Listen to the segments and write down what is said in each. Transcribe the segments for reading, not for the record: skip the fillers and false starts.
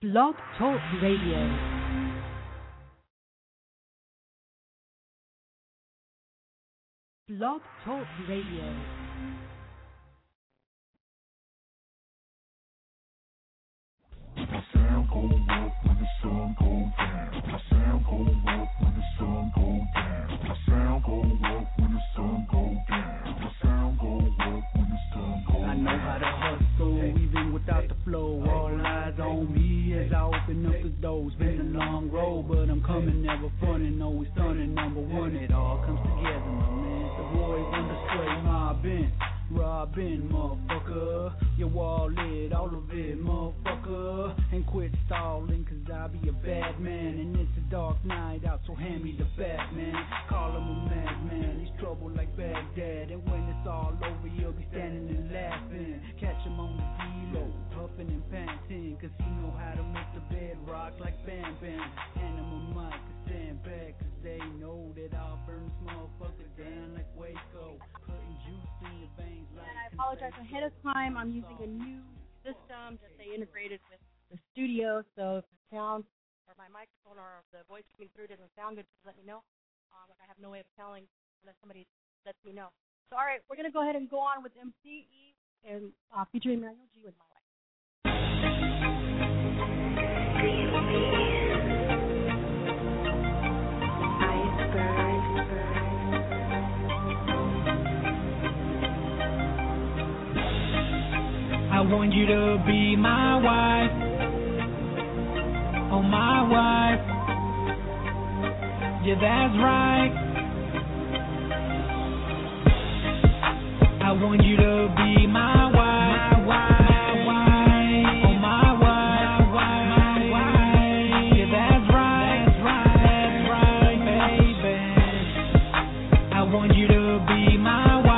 Blog Talk Radio. Blog Talk Radio. My sound go up when the sun go down. My sound go up when the sun go down. My sound go up when the sun go down. My sound go up when the sun go down. I know how to hustle, even without the flow. All eyes on me as I open up the doors. Been a long road, but I'm coming, never frontin', always stunning. Number one, it all comes together, my man. The boy wonder straight mobbing. Robbing, motherfucker. Your wall lit, all of it, motherfucker. And quit stalling, cause I'll be a bad man. And it's a dark night out, so hand me the Batman. Call him a madman, he's trouble like Baghdad. And when it's all over, he'll be standing and laughing. Catch him on the kilo, puffing and panting. Cause he know how to make the bed rock like Bam Bam. Hand him a mic and stand back, cause they know that I'll burn this motherfucker down like Waco. Putting juice in your veins. And I apologize ahead of time. I'm using a new system that they integrated with the studio, so if the sound or my microphone or the voice coming through doesn't sound good, just let me know. I have no way of telling unless somebody lets me know. So, all right, we're going to go ahead and go on with MCE and featuring Manuel G with My Life. I want you to be my wife, oh my wife, yeah that's right. I want you to be my wife, oh my wife, yeah that's right, baby. I want you to be my wife.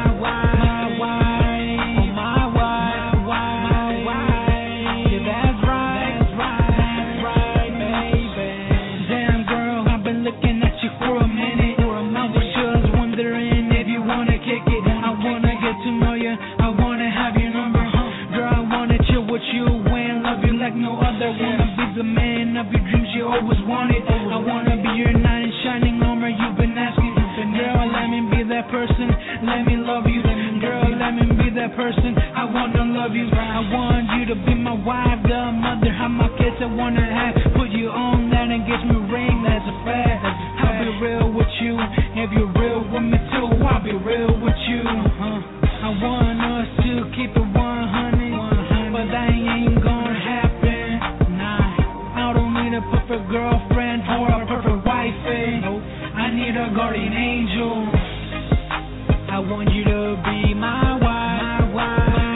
Always wanted. I wanna be your knight in shining armor. You've been asking, girl, let me be that person. Let me love you, girl. Let me be that person. I wanna love you. I want you to be my wife, the mother of my kids. I wanna have put you on that engagement ring. That's a fact. I'll be real with you. If you're real with me too, I'll be real with you. I want us to keep it 100, but that ain't gonna happen. I don't need a perfect girlfriend or a perfect wifey. I need a guardian angel. I want you to be my wife, oh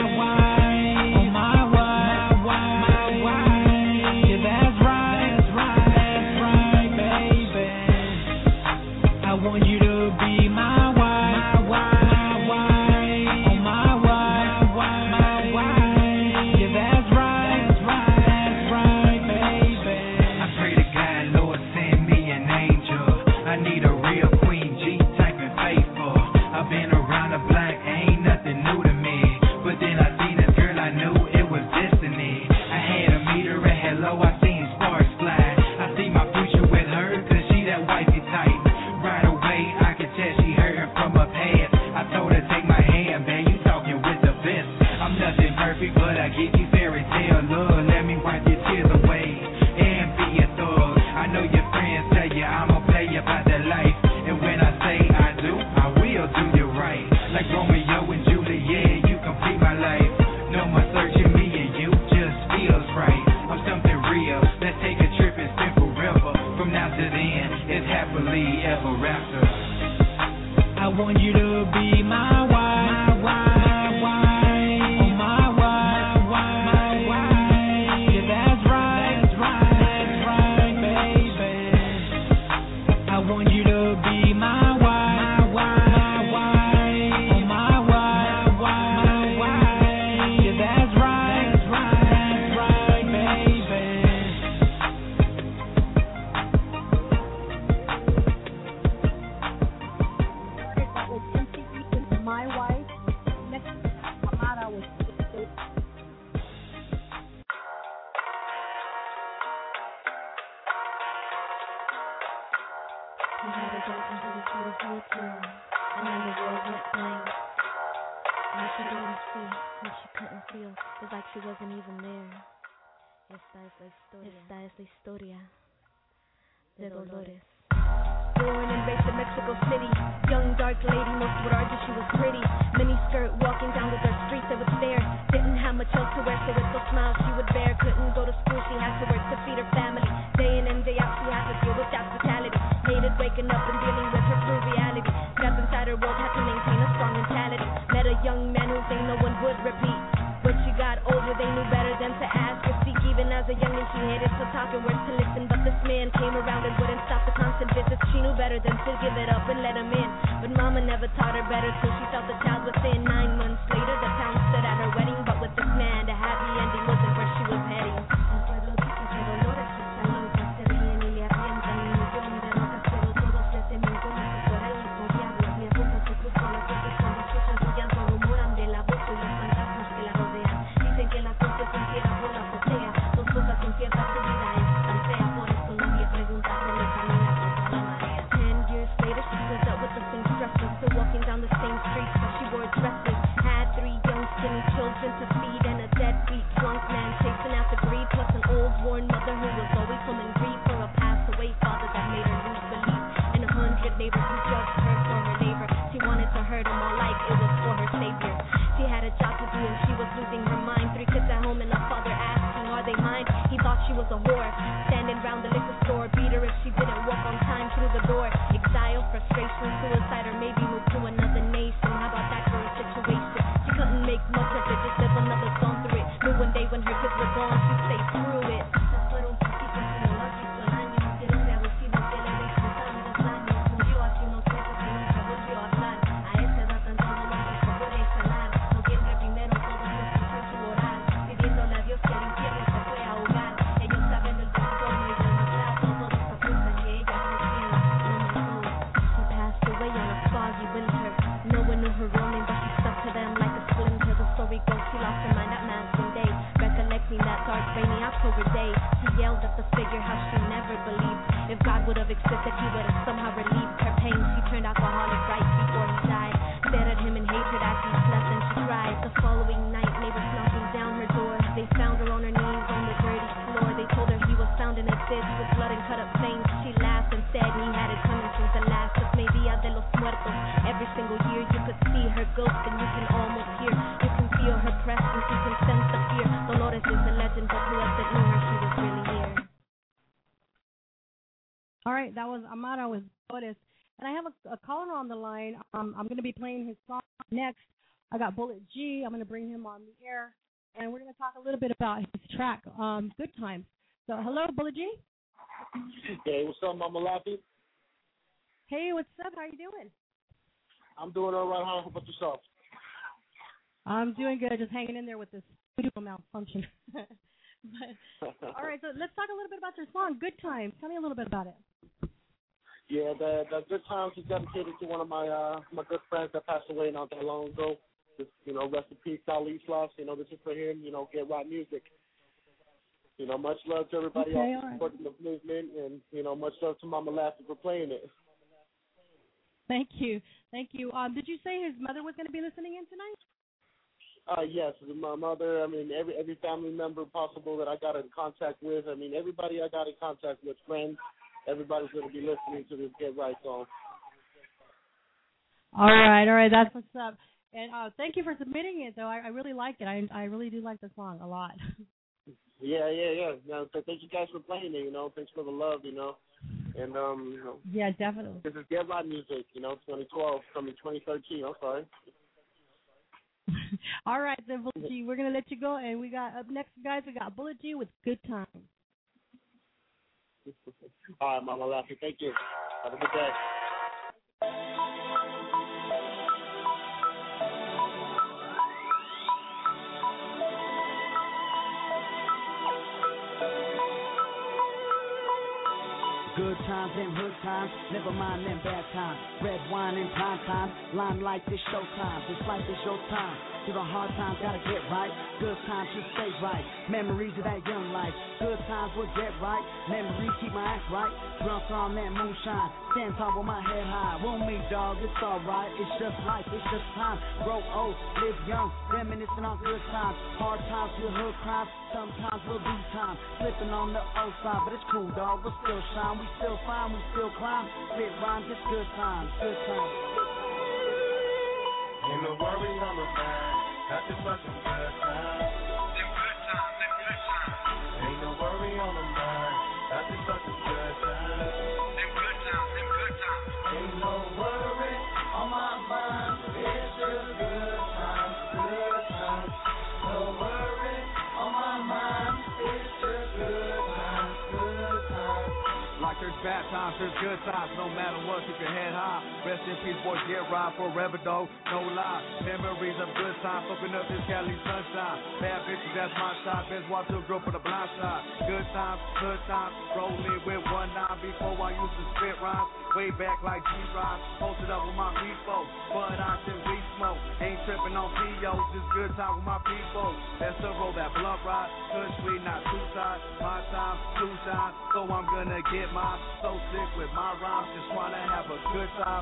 my wife, yeah that's right, baby. I want you to be my wife, oh my wife, yeah that's right, baby. I pray to God, Lord, send me an angel. I need a real Queen G type and faithful. I've been around the block, ain't nothing new to me. But then I seen this girl, I knew it was destiny. I had to meet her at hello, I seen sparks fly. I see my future with her, cause she that wifey type. Right away, I could tell she heard from her past. I told her, take my hand, man, you talking with the best. I'm nothing perfect, but I give you fairy tale love. Let me wipe your tears away and be a thug. I know your friends tell you I'm a player about that life. And when I say I do, I will do you right. Like Romeo and Juliet, you complete my life. No more searching, me and you just feels right. I'm something real, let's take a trip and spend forever. From now to then, it's happily ever after. I want you to be my wife, oh my wife, yeah that's right, baby. I want you to be my wife, oh my wife, yeah that's right, baby. That was MCE He had a girlfriend who was beautiful too, and then the world went blank. And she didn't see what she couldn't feel. It's like she wasn't even there. Esta es la historia de Dolores. Born and raised in Mexico City, young dark lady, most would argue she was pretty. Mini skirt, walking down the dirt streets, they would stare. Didn't have much else to wear, so with those smiles she would bear. Couldn't go to school, she had to work to feed her family. Day in and day out, she had to deal with that brutality. Hated waking up and dealing with her true reality. Trapped inside her world, had to maintain a strong mentality. Met a young man who think no one would repeat. When she got older, they knew better than to ask or seek. Even as a youngin', she hated to talk and worse to listen. But this man came around and wouldn't stop the constant visits. She knew better than to give it up and let him in. But mama never taught her better till she felt the child within. 9 months later, the town stood at her wedding. But with this man, the happy ending wasn't where she was heading. That was Amara with Dolores. And I have a caller on the line. I'm going to be playing his song next. I got Bullet G. I'm going to bring him on the air. And we're going to talk a little bit about his track, Good Times. So, hello, Bullet G. Hey, what's up, Mama Laffy? Hey, what's up? How you doing? I'm doing all right. How about yourself? I'm doing good. Just hanging in there with this studio malfunction. All right, so let's talk a little bit about your song, Good Times. Tell me a little bit about it. Yeah, the Good Times is dedicated to one of my my good friends that passed away not that long ago. Just, rest in peace, Ali Sloss. This is for him. Get right music. Much love to everybody else supporting the movement, and much love to Mama Laffy for playing it. Thank you. Did you say his mother was going to be listening in tonight? Yes, my mother. Every family member possible that I got in contact with. Everybody I got in contact with, friends. Everybody's going to be listening to this Get Right song. All right. That's what's up. And thank you for submitting it, though. I really like it. I really do like the song a lot. Yeah. No, so thank you guys for playing it. Thanks for the love. And yeah, definitely. This is Get Right music. 2012 coming 2013. I'm sorry. All right, then, Bullet G, we're going to let you go. And we got up next, guys, we got Bullet G with Good Times. All right, Mama Laffy. Thank you. Have a good day. Good times and hood times, never mind them bad times. Red wine and prime time, limelight this showtime. This life is your time. Through the hard times, gotta get right. Good times should stay right. Memories of that young life. Good times will get right. Memories keep my act right. Drunk on that moonshine. Stand tall with my head high. Won't me, dog, it's alright. It's just life, it's just time. Grow old, live young, reminiscing on good times. Hard times with hood crimes. Sometimes we'll be time. Slipping on the old side, but it's cool, dog. We'll still shine. We still fine, we still climb. Spit rhymes, it's good times, good times. Ain't no worries on my mind. Nothing but some good times. Them good times, them good times. Ain't no worry on my mind. Nothing but some good times. Them good times, them good times. Ain't no worry on my mind. It's just good times, good times. No worry on my mind. It's just good times, good times. Like there's bad times, there's good times. No matter what, keep your head high. Rest in peace, boys, get right forever though. No lie. Memories of good times. Open up this Cali sunshine. Bad bitches, that's my shot. Best watch your girl for the blind side. Good times, rolling with 1-9 before I used to spit rhymes. Way back like G-Rhymes. Posted up with my people. But I said we smoke. Ain't tripping on POs. Just good time with my people. Let's still roll that blunt ride. Good sweet, not too tight. My time to shine. So I'm gonna get mine. So sick with my rhymes. Just wanna have a good time.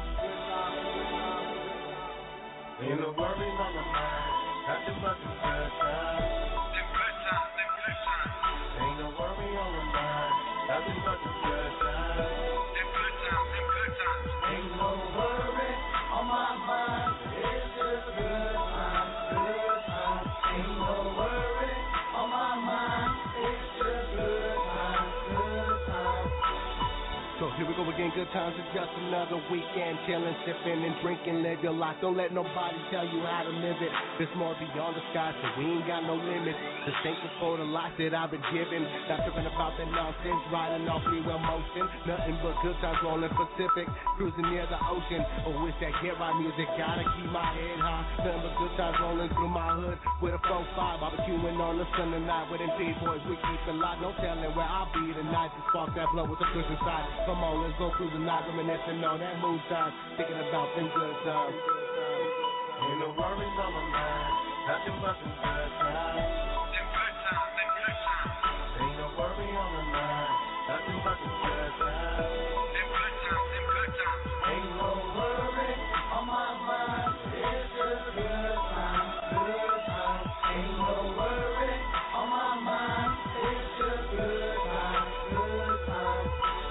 Ain't no worries on my mind. Nothing but some good times. Them good times, them good times. Ain't no worry on my mind. Nothing but some good times. Them good times, them good times. Ain't no worry on my mind. It's just good times, good times. Ain't no worry on my mind. It's just good times, good times. So here we go again, good times, it's just another weekend. Chilling, sipping, and drinking, live your life. Don't let nobody tell you how to live it. There's more beyond the sky, so we ain't got no limits. Just thankful for the life that I've been given. Not tripping about that nonsense, riding off freeway motion. Nothing but good times rolling Pacific, cruising near the ocean. Oh, it's that get right music, gotta keep my head high. Nothing but good times rolling through my hood with a 4-5. Barbecuing on the Sunday night with them P-boys, we keep it locked. No telling where I'll be tonight. Just spark that blood with a push inside. Come on, let's go cruising night, reminiscing on that moonshine, thinking about them good times. Ain't no worries on my mind, nothing but some good times. Them good times, them good times. Ain't no worry on my mind, nothing but some good times. Them good times, them good times. Ain't no worry on my mind, it's just good times, good times. Ain't no worry on my mind, it's just good times, good times.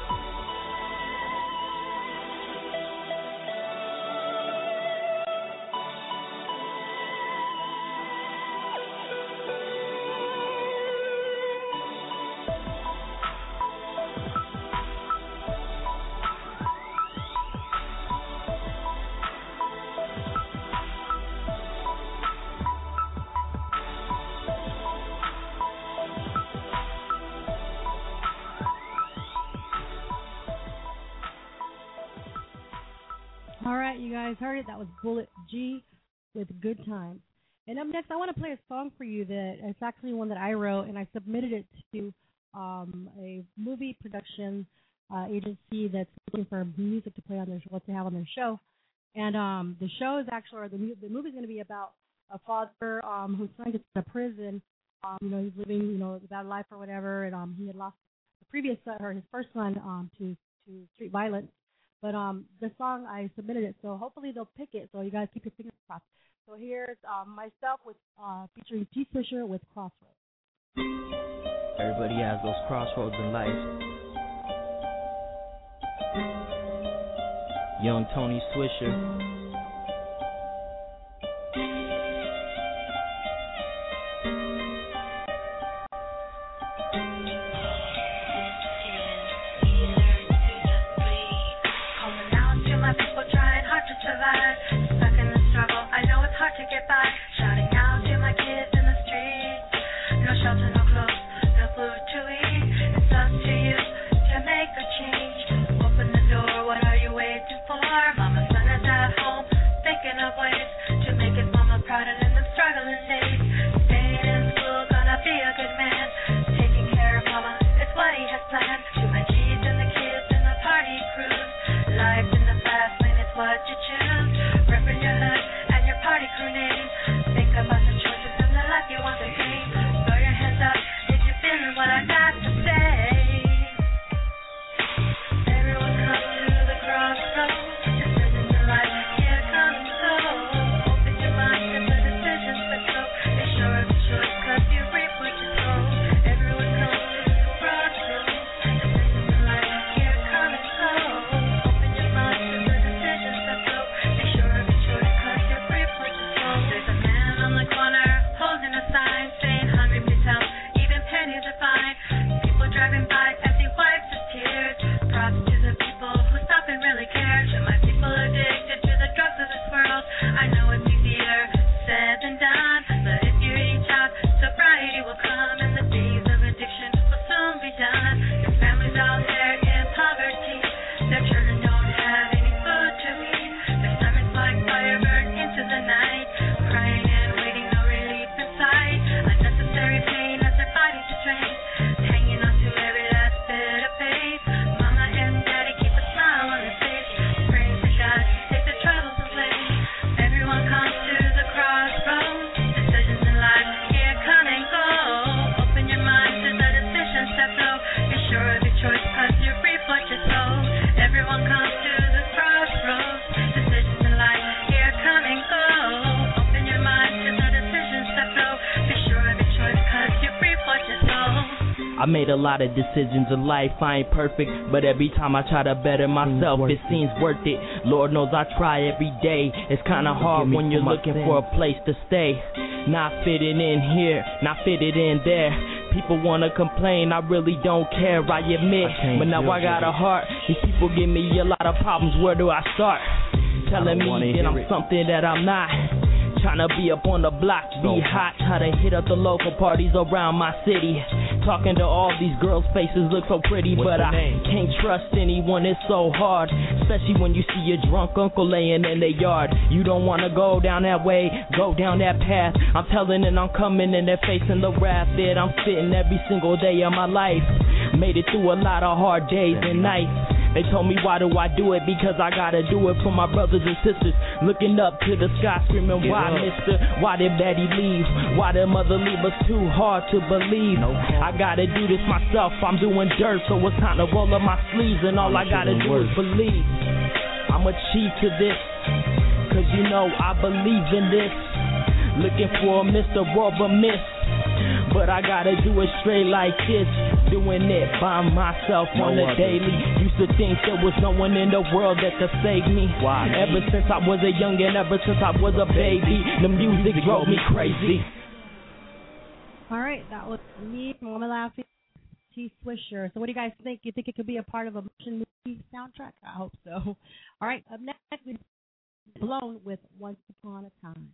All right, you guys heard it. That was Bullet G with Good Times. And up next, I want to play a song for you that it's actually one that I wrote, and I submitted it to a movie production agency that's looking for music to play on their what to have on their show. And the show is actually, or the movie is going to be about a father whose son gets to prison. He's living, without a life or whatever, and he had lost the previous son, or his first son, to street violence. But the song, I submitted it, so hopefully they'll pick it. So you guys keep your fingers crossed. So here's myself with featuring T. Swisher with Crossroads. Everybody has those crossroads in life. Young Tony Swisher. To get by, shouting out to my kids in the street. No shelter, no clothes, no food to eat. It's up to you to make a change. Open the door, what are you waiting for? Mama, son is at home, I made a lot of decisions in life, I ain't perfect, but every time I try to better myself, it seems worth it. Lord knows I try every day. It's kinda hard when you're looking for a place to stay. Not fitting in here, not fitted in there. People wanna complain, I really don't care, I admit. But now I got a heart. These people give me a lot of problems, where do I start? Telling me that I'm something that I'm not. Tryna be up on the block, be hot. Try to hit up the local parties around my city. Talking to all these girls' faces look so pretty, but I can't trust anyone, it's so hard. Especially when you see your drunk uncle laying in the yard. You don't wanna go down that way, go down that path. I'm telling and I'm coming and they're facing the wrath that I'm spitting every single day of my life. Made it through a lot of hard days and nights. They told me why do I do it, because I gotta do it for my brothers and sisters. Looking up to the sky screaming, why mister, why did daddy leave? Why did mother leave us? Too hard to believe. I gotta do this myself, I'm doing dirt, so it's time to roll up my sleeves. And all I gotta do is believe I'm achieved to this, cause you know I believe in this. Looking for a Mr. Rubber Miss, but I gotta do it straight like this. Doing it by myself on the daily. Used to think there was no one in the world that could save me. Why? Ever since I was a youngin', ever since I was a baby, the music drove me crazy. All right, that was me, Mama Laughing, T Swisher. So what do you guys think? You think it could be a part of a motion movie soundtrack? I hope so. All right, up next, we've Blown with Once Upon a Time.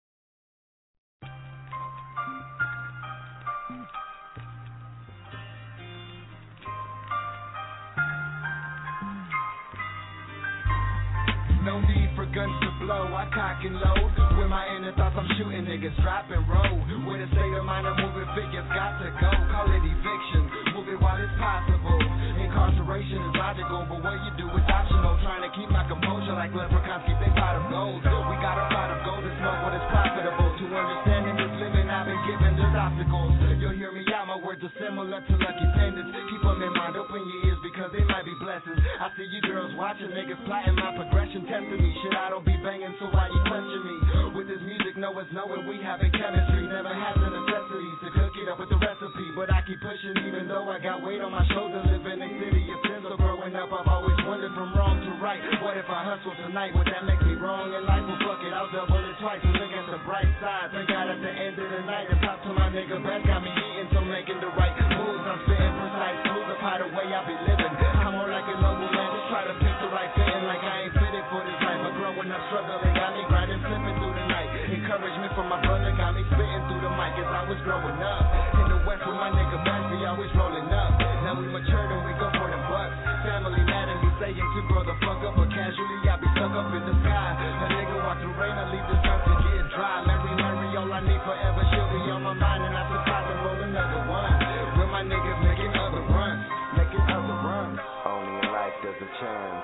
No need for guns to blow, I cock and load. With my inner thoughts, I'm shooting niggas, drop and roll. With a state of mind of moving figures, got to go. Call it eviction, move it while it's possible. Incarceration is logical, but what you do is optional. Trying to keep my composure like leprechauns keep their pot of gold. We got a pot of gold to smoke when it's profitable. To understanding this living, I've been given there's obstacles. You'll hear me out, my words are similar to lucky pendants. Keep them in mind, open your ears because they might be blessings. I see you girls watching, niggas plotting my progression. Tempting me, shit, I don't be banging, so why you question me? With this music, know it's knowing we having chemistry. Never had the necessities to cook it up with the recipe, but I keep pushing even though I got weight on my shoulder. Living in city of sin, so growing up I've always wondered from wrong to right. What if I hustle tonight? Would that make me wrong in life? Well, fuck it, I'll double it twice and look at the bright side. Thank God at the end of the night, and pop to my nigga back got me eating, so making the right moves. I'm spitting precise clues of how the way I be living. I'm more like a noble man, just try to pick the right fitting like I ain't fitted for this life. But growing up struggling, got me grinding, slipping through the night. Encouragement from my brother got me spitting through the mic as I was growing up. In the west with my nigga back, we always rolling up. Now we matured and we go for the bucks. Family mad and me saying to grow the fuck up, but casually I be stuck up in the sky. A nigga watch the rain, I leave this earth to get dry. Mary, all I need forever, she'll be on my mind, and I surprise and roll another one. With my niggas making other runs, making other runs. Only in life there's a chance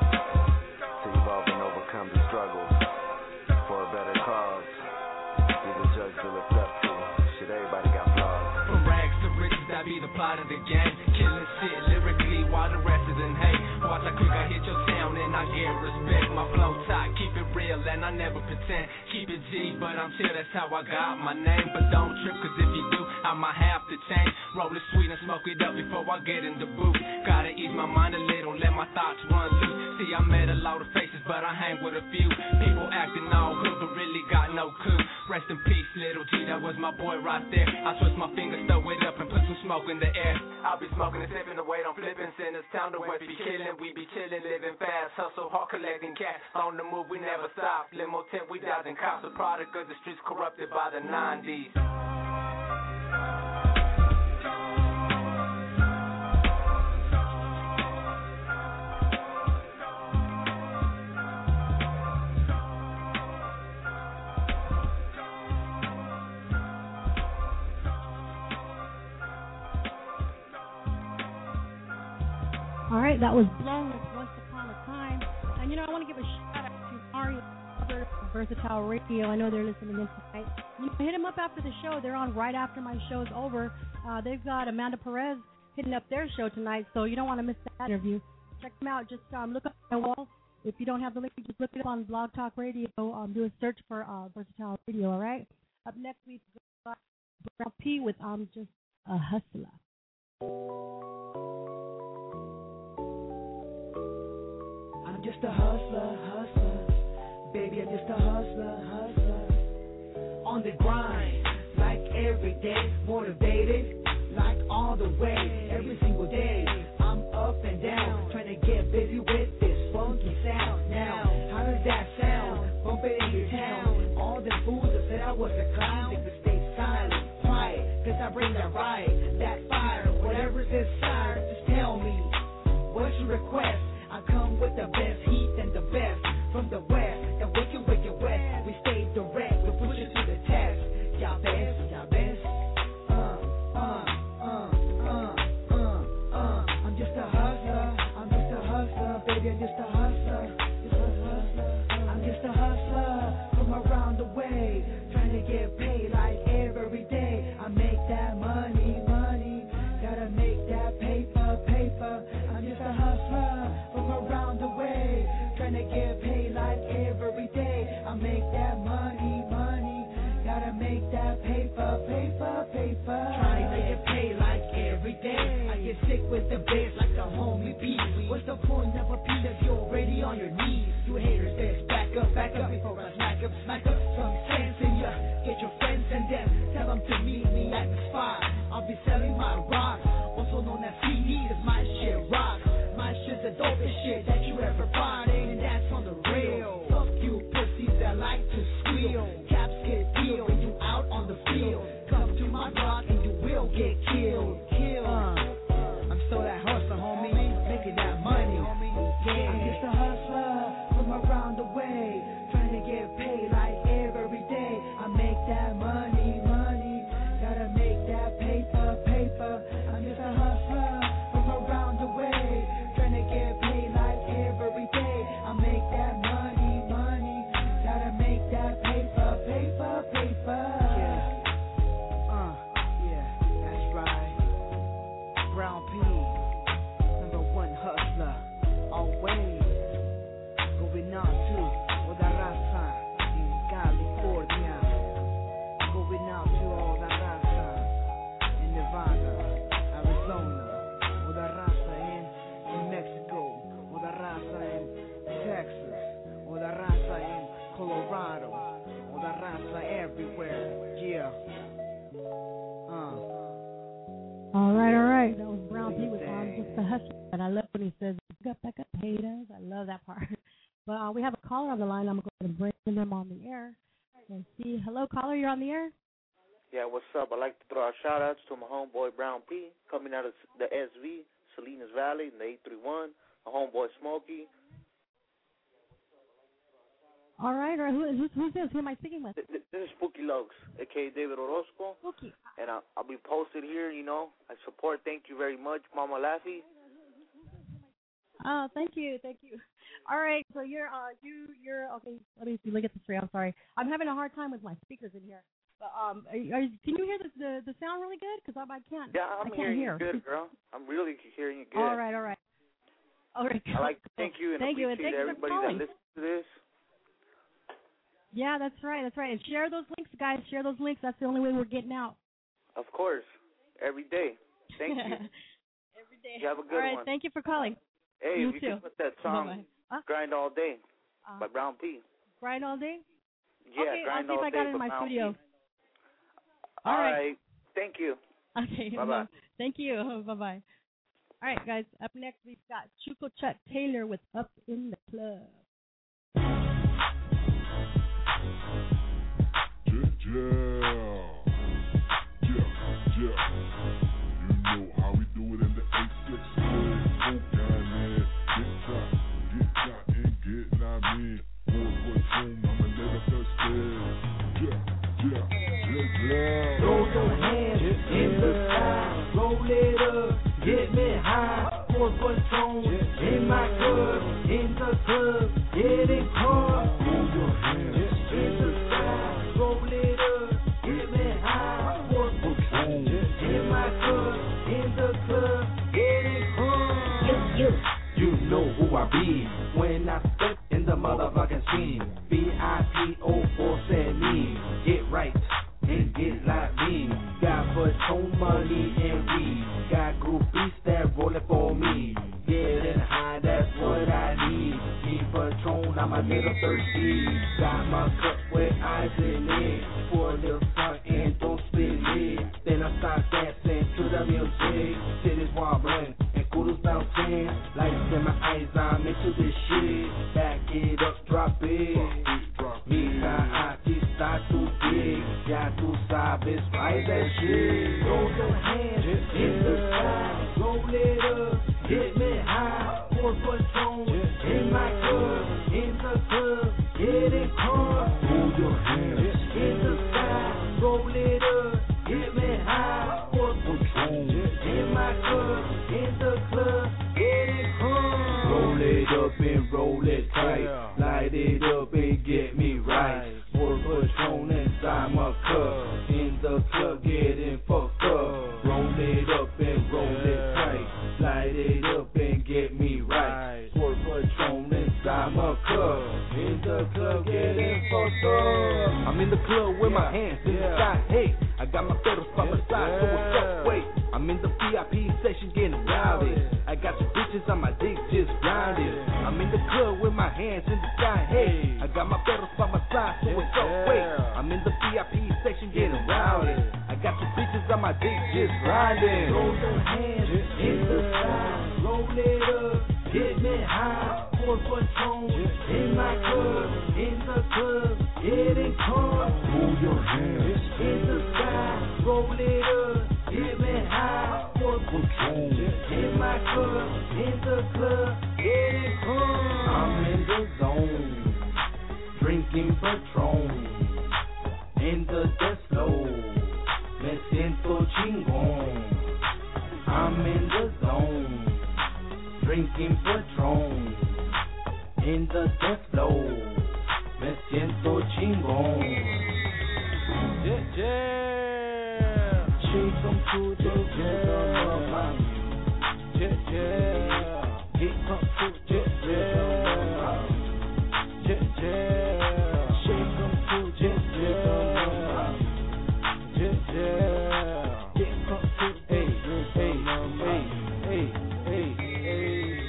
to evolve and overcome the struggles for a better cause. You're the judge to look up to. Shit, everybody got flaws. From rags to riches, that be the plot of the game. Killing shit lyrically while the rest is in hate. Watch how quick I hit your town and I get respect. My flow tight, keep it real and I never pretend. Keep it G, but I'm chill, that's how I got my name. But don't trip, cause if you do, I might have to change. Roll it sweet and smoke it up before I get in the booth. Gotta ease my mind a little, let my thoughts run loose. See, I met a lot of faces, but I hang with a few. People acting all hood, but really got no clue. Rest in peace, little G, that was my boy right there. I twist my fingers, throw it up and put some smoke in the air. I'll be smoking and sipping the weight on flipping. Send us town to west, be killing, we be chilling, living fast. Hustle hard, collecting cash. On the move, we never stop. Limo tent, we dodging cops. A product of the streets corrupted by the 90s. All right, that was Blown with Once Upon a Time. And, I want to give a shout out to Mario Robert from Versatile Radio. I know they're listening in tonight. Hit them up after the show. They're on right after my show's over. They've got Amanda Perez hitting up their show tonight, so you don't want to miss that interview. Check them out. Just look up my wall. If you don't have the link, just look it up on Blog Talk Radio. Do a search for Versatile Radio, all right? Up next, we've got Brown P with I'm Just a Hustler. I'm just a hustler, hustler. Baby, I'm just a hustler, hustler. On the grind, like every day, motivated, like all the way, every single day. I'm up and down, trying to get busy with this funky sound. Now, how does that sound? Bump it in your town. All the fools that said I was a clown, they could stay silent, quiet, cause I bring that riot, that fire, whatever's inside, just tell me, what's your request? I come with the best heat and the best from the west, the wicked, wicked west. We stay direct, we push it to the test. Y'all best, y'all best. I'm just a hustler, I'm just a hustler, baby, I'm just a hustler. I'm just a hustler from around the way, trying to get paid like every day. I make that money, money, gotta make that paper, paper. I'm just a hustler from around the way, trying to get paid like every day. I make that money, money, gotta make that paper, paper, paper. Trying to get paid like every day. I get sick with the bass like the homie beat. What's the point of a beat if you're already on your knees? You haters, just back up before I smack up some sense in ya. Get your friends and then tell them to meet me at the spot. I'll be selling my rocks, also known as CDs. My shit rocks, my shit's the dopest shit that you ever bought, and that's on the real. Fuck you pussies that like to squeal. Caps get peeled when you out on the field. Come to my block and you will get killed. I'm still that hustler, homie, making that money. Yeah. I'm just a hustler from around the way, trying to get paid like every day. I make that money, money, gotta make that paper, paper. I'm just a hustler from around the way, trying to get paid like every day. I make that money, money, gotta make that paper, paper, paper. Yeah, that's right. Brown P, #1 hustler, always going on to Oda Raza in California, going out to Oda Raza in Nevada, Arizona, Oda Raza in New Mexico, Oda Raza in Texas, Oda Raza in Colorado, Oda Raza everywhere, yeah. All right. That was Brown P with just a hustler. And I love when he says, back up, haters. I love that part. But we have a caller on the line. I'm going to bring them on the air and see. Hello, caller, you're on the air? Yeah, what's up? I'd like to throw out shout-outs to my homeboy Brown P, coming out of the SV, Salinas Valley, in the 831, my homeboy Smokey. All right. Who's this? Who am I speaking with? This is Spooky Lugs, a.k.a. David Orozco. Spooky. And I'll be posted here, I support. Thank you very much, Mama Laffy. Oh, thank you. All right, so you're okay. Let me see. Look at the screen. I'm sorry. I'm having a hard time with my speakers in here. But can you hear the sound really good? Because I can't. Yeah, I'm hearing you good, girl. I'm really hearing you good. All right. I'd like to thank you and appreciate everybody that listens to this. Yeah, that's right. And share those links, guys. Share those links. That's the only way we're getting out. Of course. Every day. Thank you. Every day. You have a good one. All right. Thank you for calling. Hey, you if you too. can put that song, Grind All Day, by Brown P. Grind All Day? Yeah, okay, Grind I'll see All if I got Day it in my Brown studio. P. All right. Thank you. Okay. Bye-bye. Thank you. Bye-bye. All right, guys. Up next, we've got Chuco Chuck Taylor with Up in the Club. Yeah. You know how we do it in the 8-6. Okay, man. Get shot, and get not me. 4-foot boom, I'ma let it first Yeah. Throw your hands in the sky, roll it up, get me high. 4-foot tone in my club, in the club, getting caught. Throw your hands in the sky, roll it up, get me high. 4-foot tone in my club, in the club, getting caught. You know who I be when I step in the motherfucking scene. VIP 04 send me, get right and get like me. Got Patron money and weed, got groove a little thirsty. Got my cup with ice in it. Pour a little front and don't spill it. Then I start dancing to the music. Titties wobbling and kudos bouncing. Lights in my eyes, I'm into this shit. Back it up, drop it. Mira, aquí está tu gig. Ya tú sabes, ride that shit. Roll your hands in the sky. Roll it up, get me high. 4 Patron in my club, in the club, getting crunk. Move your hands in the sky. Roll it up, get me high. 4 Patron in my club, in the club, getting crunk. Roll it up and roll it tight. Light it up and get me right. 4 Patron inside my cup, in the club getting fucked up. Roll it up and roll it tight. Light it up and get me right. 4 Patron inside my cup, in the club getting fucked up. I'm in the club with my hands in the sky. Hey, I got my pedals by my side, so what's up? Wait, I'm in the VIP section getting rowdy. I got the bitches on my dick just grinding. I'm in the club with my hands in the sky. Hey, I got my pedals by my side, so what's up? Wait, I'm in the VIP section getting rowdy. I got the bitches on my dick just grinding. Roll your hands in the sky, roll it up, get me high. 4 Patron in my club, in the club, getting crunk. Move your hands in the sky, roll it up, get me high. 4 Patron in my club, in the club, getting crunk. I'm in the zone, drinking Patron, in the death flow, me siento chingón. I'm in the zone, drinking Patron, in the death flow, me siento chingón. Yeah, yeah. Shake 'em to the yeah. Yeah, yeah. Get up to the yeah. Yeah, yeah. Shake 'em to the yeah. Yeah, yeah. Get up to hey, hey, hey, hey.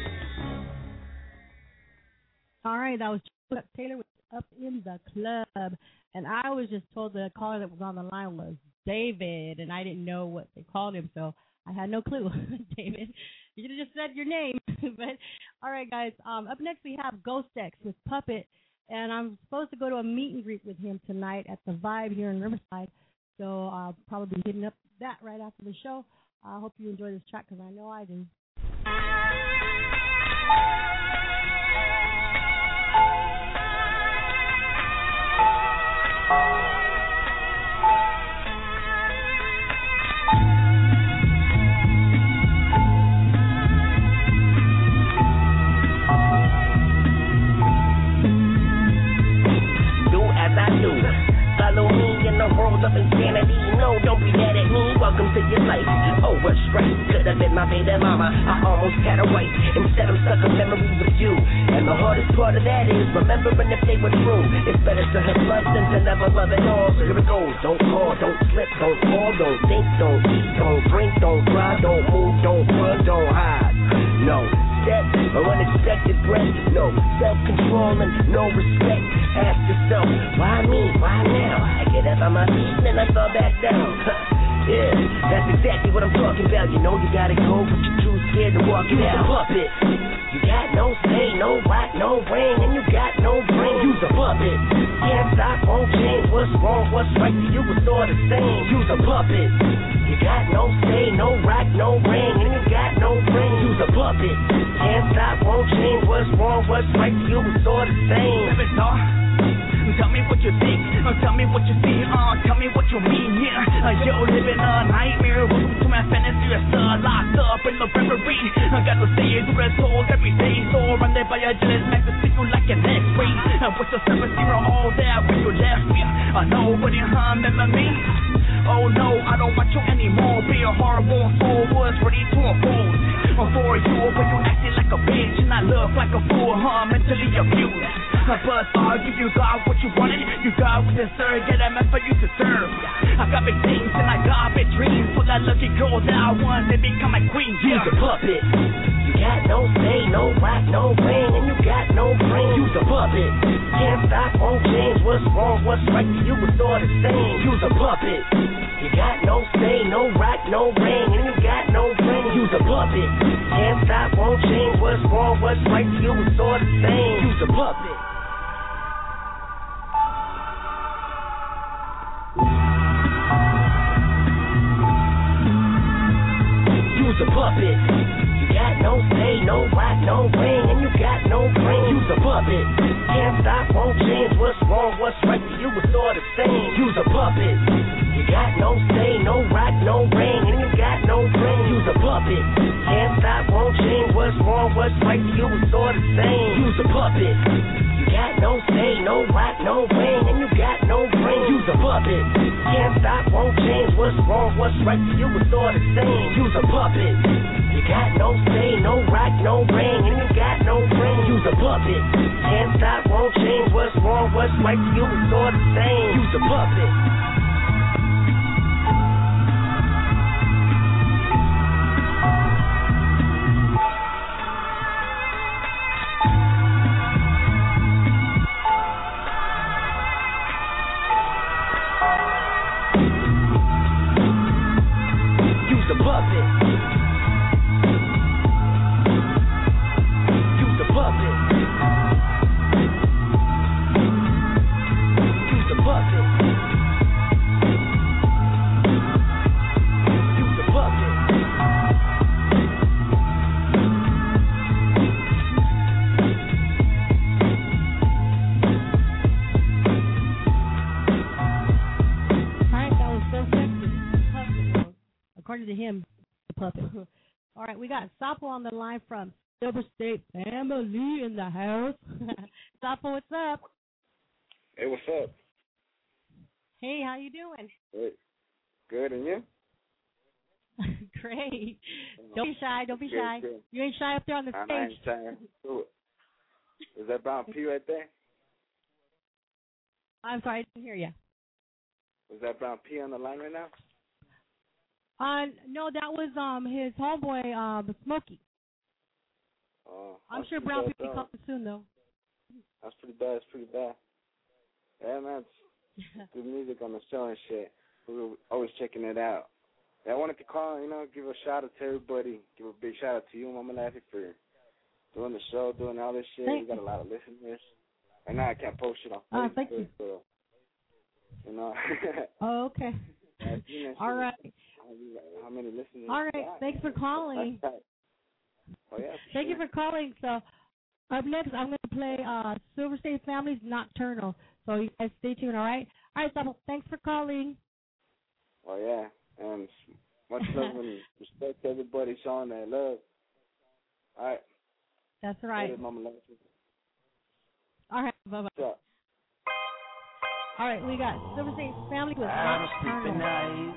All right, that was Taylor with Up in the Club. And I was just told the caller that was on the line was David, and I didn't know what they called him, so I had no clue. David, you could have just said your name. But all right, guys, up next we have Ghost X with Puppet, and I'm supposed to go to a meet and greet with him tonight at the Vibe here in Riverside, so I'll probably be hitting up that right after the show. I hope you enjoy this track because I know I do. Follow me in the world of insanity. No, don't be mad at me. Welcome to your life. Oh, what's right? Could have been my baby mama. I almost had a wife. Instead, I'm stuck in memories of you. And the hardest part of that is remembering if they were true. It's better to have loved than to never love at all. So here it goes. Don't call, don't slip, don't fall, don't think, don't eat, don't drink, don't cry, don't move, don't run, don't hide. No. Steps or unexpected breath, no self-control and no respect. Ask yourself, why me? Why now? I get up on my feet and then I fall back down. Yeah, that's exactly what I'm talking about. You know you gotta go, but you're too scared to walk it out. Puppet. You got no say, no rock, no ring, and you got no brain. Use a puppet. Can't stop, won't change. What's wrong, what's right to you is all the same. Use a puppet. You got no say, no rock, no ring, and you got no brain. Use a puppet. Can't stop, won't change. What's wrong, what's right to you is all the same. Tell me what you think, tell me what you see, tell me what you mean, yeah. Yo, living a nightmare, welcome to my fantasy, you're still locked up in the reverie. I gotta say it to the souls every day, so run there by a jealous man to see you like an X-ray. What's your service, you're all there when you left me. Nobody remember me. Oh no, I don't want you anymore. Be a horrible soul was ready to unfold. For you, when you acted like a bitch and I look like a fool, mentally abused. But you got what you wanted, you got what you deserve, yeah, that meant for you to serve. I got big things and I got big dreams for that lucky girl that I want to become my queen. Yeah. Use a puppet. You got no say, no rock, no ring, and you got no brain. Use You's a puppet. Can't stop, won't change. What's wrong, what's right to you is all the same. You's a puppet. You got no say, no rock, no ring, and you got no brain. You's a puppet. Can't stop, won't change. What's wrong, what's right to you is all the same. You's a puppet. You's a puppet. You got no say, no rock, no ring, and you got no brain. You's a puppet. Can't stop, won't change. What's wrong, what's right to you is all the same. You's a puppet. You got no say, no rock, no ring, and you got no brain. You's a puppet. Can't stop, won't change. What's wrong, what's right to you is all the same. You's a puppet. You got no say, no rock, no ring, and you got no brain. You's a puppet. Can't stop, won't change. What's wrong, what's right to you is all the same. You's a puppet. You got no say, no rock, no ring, and you got no brain. You's a puppet. Can't stop, won't change. What's wrong, what's right to you is all the same. You's a puppet. To him, the puppet. All right, we got Sapo on the line from Silver State Family in the house. Sapo, what's up? Hey, what's up? Hey, how you doing? Good, and you? Great. Don't be shy. Don't be Good, shy. good. You ain't shy up there on the I stage. ain't shy. Is that Brown P right there? I'm sorry, I didn't hear you. Is that Brown P on the line right now? No, that was his homeboy, Smokey. I'm sure Brown P will be coming soon, though. That's pretty bad. It's pretty bad. Yeah, man. It's good music on the show and shit. We were always checking it out. Yeah, I wanted to call, give a shout out to everybody. Give a big shout out to you, Mama Laffy, for doing the show, doing all this shit. We got a lot of listeners. Right now I can't post it on Facebook. Thank you. So, Oh, okay. All right. How many listeners? All right. Thanks for calling. Oh, yeah. Thank you for calling. So, up next, I'm going to play Silver State Family's Nocturnal. So, you guys stay tuned, all right? All right, so thanks for calling. Oh, yeah. And much love and respect to everybody showing that love. All right. That's right. Later, Mama Laffy. All right. Bye-bye. What's up? All right, we got Silver State Family with Nocturnal.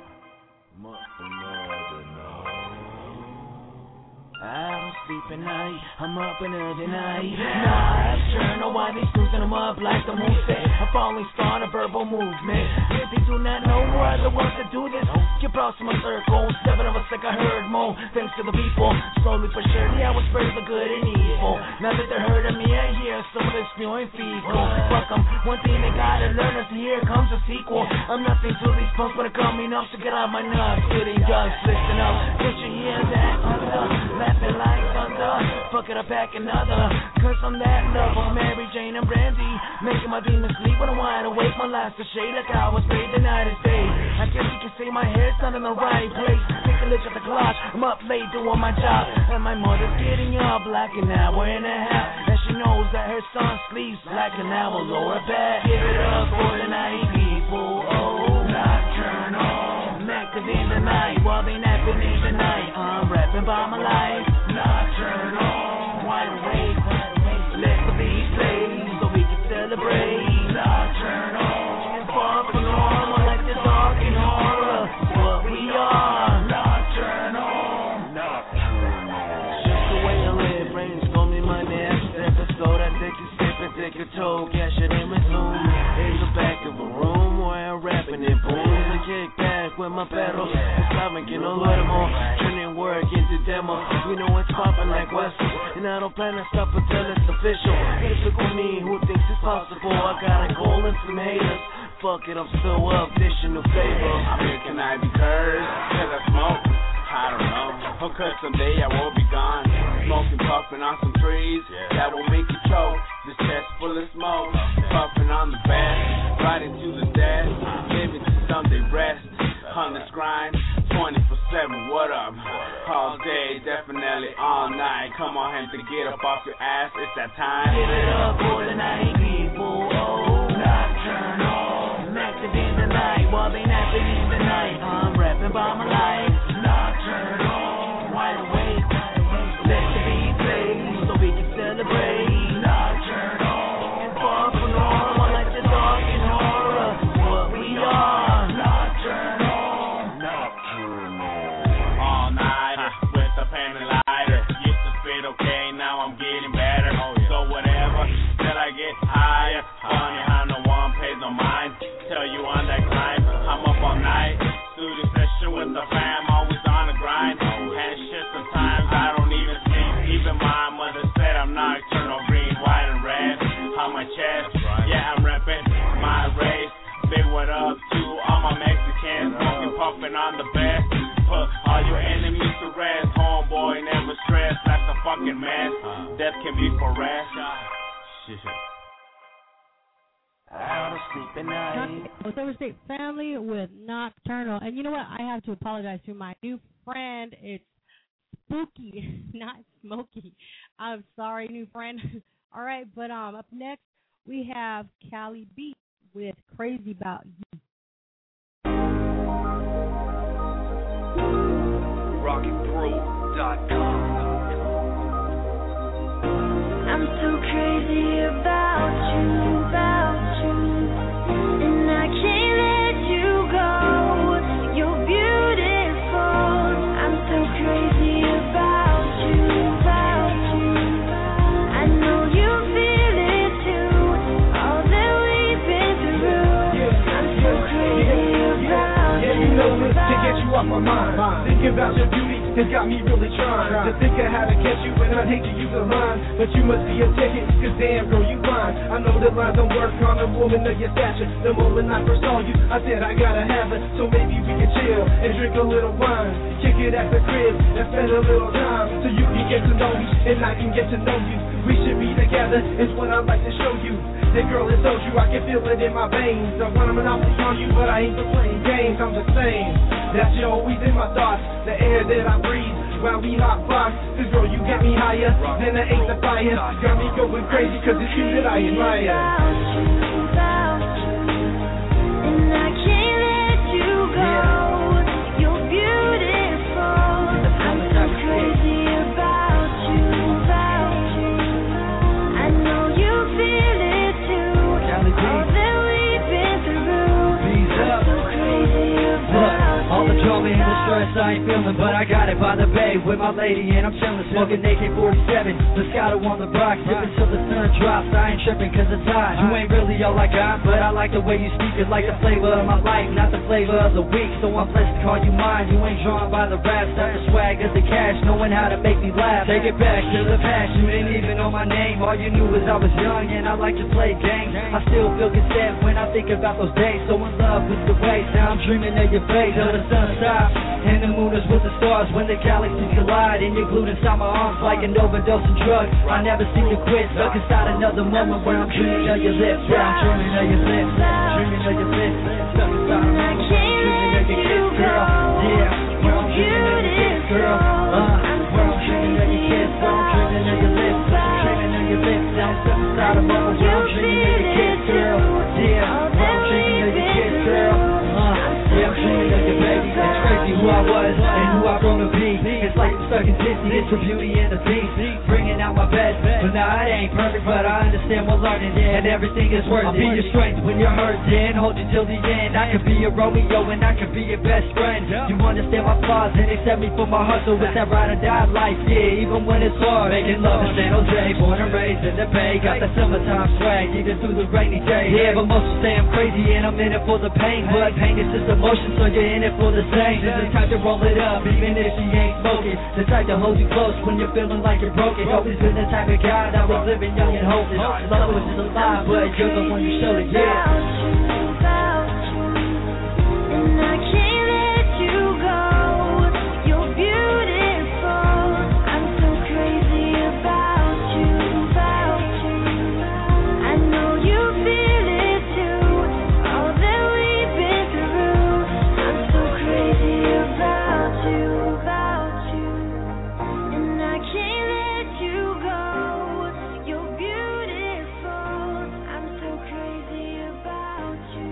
I don't sleep at night, I'm up another night. Nocturnal, why they snoozing them up like the moon said. A falling star, a verbal movement. If they do not know where the ones that do this, get brought to my circle. 7 of us like I heard more. Thanks to the people, slowly but surely I was spread the good and evil. Now that they're hurting me, I hear some of this spewing fecal. Fuck them, one thing they gotta learn is here comes a sequel. I'm nothing to these punks when it coming up, so get out my nuts. Getting just listen up, put your ears at under. Laughing like thunder, fuck it up back another. Cause I'm that lover, Mary Jane and Brandy, making my demons sleep when I'm wide awake. My life's a shade like I was made the night is day. I guess you can say my head's not in the right place. Take a look at the clock, I'm up late doing my job, and my mother's getting up like an hour and a half, and she knows that her son sleeps like an hour lower back. Give it up for the night people, oh, nocturnal. I'm active in the night while they napping in the night. I'm rapping by my life. Nocturnal, wide awake, let the beat play so we can celebrate. Nocturnal, far from normal like the dark and horror. What we are. Nocturnal, just the way I live, brainstorming my next episode. I take a sip and take a toe, cash it in resume. In the back of a room where I'm rapping and boom, I kick back with my pedals. Estaba que no duermo, training word. work into demo. You know it's poppin' like Western, and I don't plan to stop until it's official. Typical me, who thinks it's possible? I got a goal and some haters. Fuck it, I'm still up, dishing new flavor. I mean, can I be cursed? Cause I smoke? I don't know. Or cause someday I will be gone. Smoking, puffing on some trees that will make you choke. This chest full of smoke, puffing on the bed, riding to the death, living to someday rest. On this grind, 24/7, what up? All day, definitely all night. Come on, hand to get up off your ass, it's that time. Give it up for the night people, oh, nocturnal. I'm active in the night while they napping in the night. I'm rapping by my life, nocturnal. Wide awake, let the beat play so we can celebrate. Nocturnal, and far from normal, I like the dark and horror. What we are. All night with a pen and lighter. Used to spit okay, now I'm getting better. So whatever, till I get higher. Funny how no one pays no mind. Tell you on that climb, I'm up all night. Studio session with the fam, always on the grind. And shit, sometimes I don't even sleep. Even my mother said I'm nocturnal, green, white, and red on my chest. Yeah, I'm repping my race. Big what up to all my Mexicans, smoking, puffing on the best. Put all your enemies to rest. Homeboy, never stress. That's a fucking mess. Death can be for rest. Shit. Out of sleep at night. Silver State Family with Nocturnal. And you know what? I have to apologize to my new friend. It's Spooky, not Smokey. I'm sorry, new friend. All right, but up next we have Cali B with Crazy About You. RocketPro.com. I'm so crazy about you, and I can't let you go. You're beautiful. I'm so crazy about you. I know you feel it too. All that we've been through. I'm so crazy about you. Yeah, you know this to get you off my mind. Thinking about your beauty. It got me really trying to think of how to catch you, and I'd hate to use a line, but you must be a ticket, cause damn girl, you fine. I know the lines don't work on a woman of your stature. The moment I first saw you, I said I gotta have it, so maybe we can chill and drink a little wine, kick it at the crib, and spend a little time, so you can get to know me, and I can get to know you. We should be together, is what I'd like to show you. That girl is so true, I can feel it in my veins. I want a monopoly on you, but I ain't for playing games. I'm just saying that you're always in my thoughts. The air that I breathe while we hot box. Cause girl, you get me higher than the 8 to fire. Got me going crazy cause it's you that I admire. And I can't let you go. You're beautiful. I'm so crazy about you. I know you feel it too. All that we've been through. I'm so crazy about you. All the drama and the stress I ain't feeling, but I got it by the bay with my lady and I'm chillin', smoking AK-47. Moscato on the rocks, dipping till the sun drops. I ain't tripping cause it's hot. You ain't really all I got, but I like the way you speak it, like the flavor of my life, not the flavor of the week. So I'm blessed to call you mine. You ain't drawn by the raps, not the swag of the cash, knowing how to make me laugh. Take it back to the past, you didn't even know my name. All you knew was I was young and I like to play games. I still feel content when I think about those days. So in love with the ways, now I'm dreaming of your face till the sun stops and the moon is with the stars. When the galaxies collide and you're glued inside my arms like an overdose of drugs. I never seem to quit, stuck inside another moment where I'm dreaming of your lips. Yeah, I'm dreaming of your lips, dreaming of your lips. Stuck inside a moment where I'm dreaming of your kiss, girl. Yeah, where I'm dreaming of your kiss, girl. Where I'm dreaming of your kiss, where I'm dreaming of your lips, dreaming of your lips. Now I'm stuck inside a moment where I'm dreaming of your kiss, girl. Yeah, where I'm dreaming of your kiss, girl. Yeah, I'm dreaming of your baby. It's crazy who I was and who I've grown to be. It's like I'm stuck in Disney, it's the beauty and the beast. Bringing out my best, But nah, it ain't perfect, but I understand we're learning, yeah, and everything is worth it. I'll be your strength when you're hurting, hold you till the end. I could be your Romeo and I could be your best friend. You understand my flaws and accept me for my hustle. With that ride or die life, yeah, even when it's hard. Making love in San Jose, born and raised in the Bay. Got that summertime swag, even through the rainy days. Yeah, but most will say I'm crazy and I'm in it for the pain. But pain is just emotion, so you're in it for the same. She's the type to roll it up, even if she ain't smoking. The type to hold you close when you're feeling like you're broken. Always been the type of guy that was living young and hopeless. Love was just a lie, but you're the one who showed it, yeah. And I can't let you go. You're beautiful. I'm so crazy about you, I know you feel it too. All that we've been through. I'm so crazy about you, and I can't let you go. You're beautiful. I'm so crazy about you,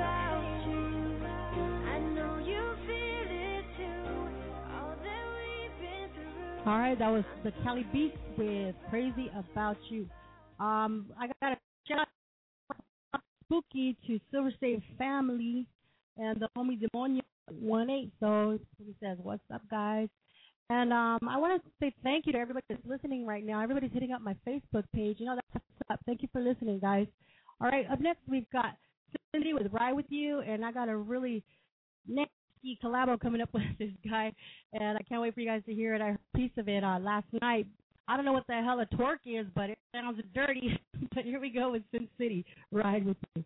I know you feel it too. All that we've been through. All right, that was the Cali Beats with Crazy About You. I got a shout out Spooky to Silver State family and the homie Demonia 18. So he says, "What's up, guys?" And I want to say thank you to everybody that's listening right now. Everybody's hitting up my Facebook page. You know, that's what's up. Thank you for listening, guys. All right, up next we've got Cindy with Ride With You, and I got a really nasty collabo coming up with this guy, and I can't wait for you guys to hear it. I heard a piece of it last night. I don't know what the hell a twerk is, but it sounds dirty. But here we go with Sin City, Ride With You.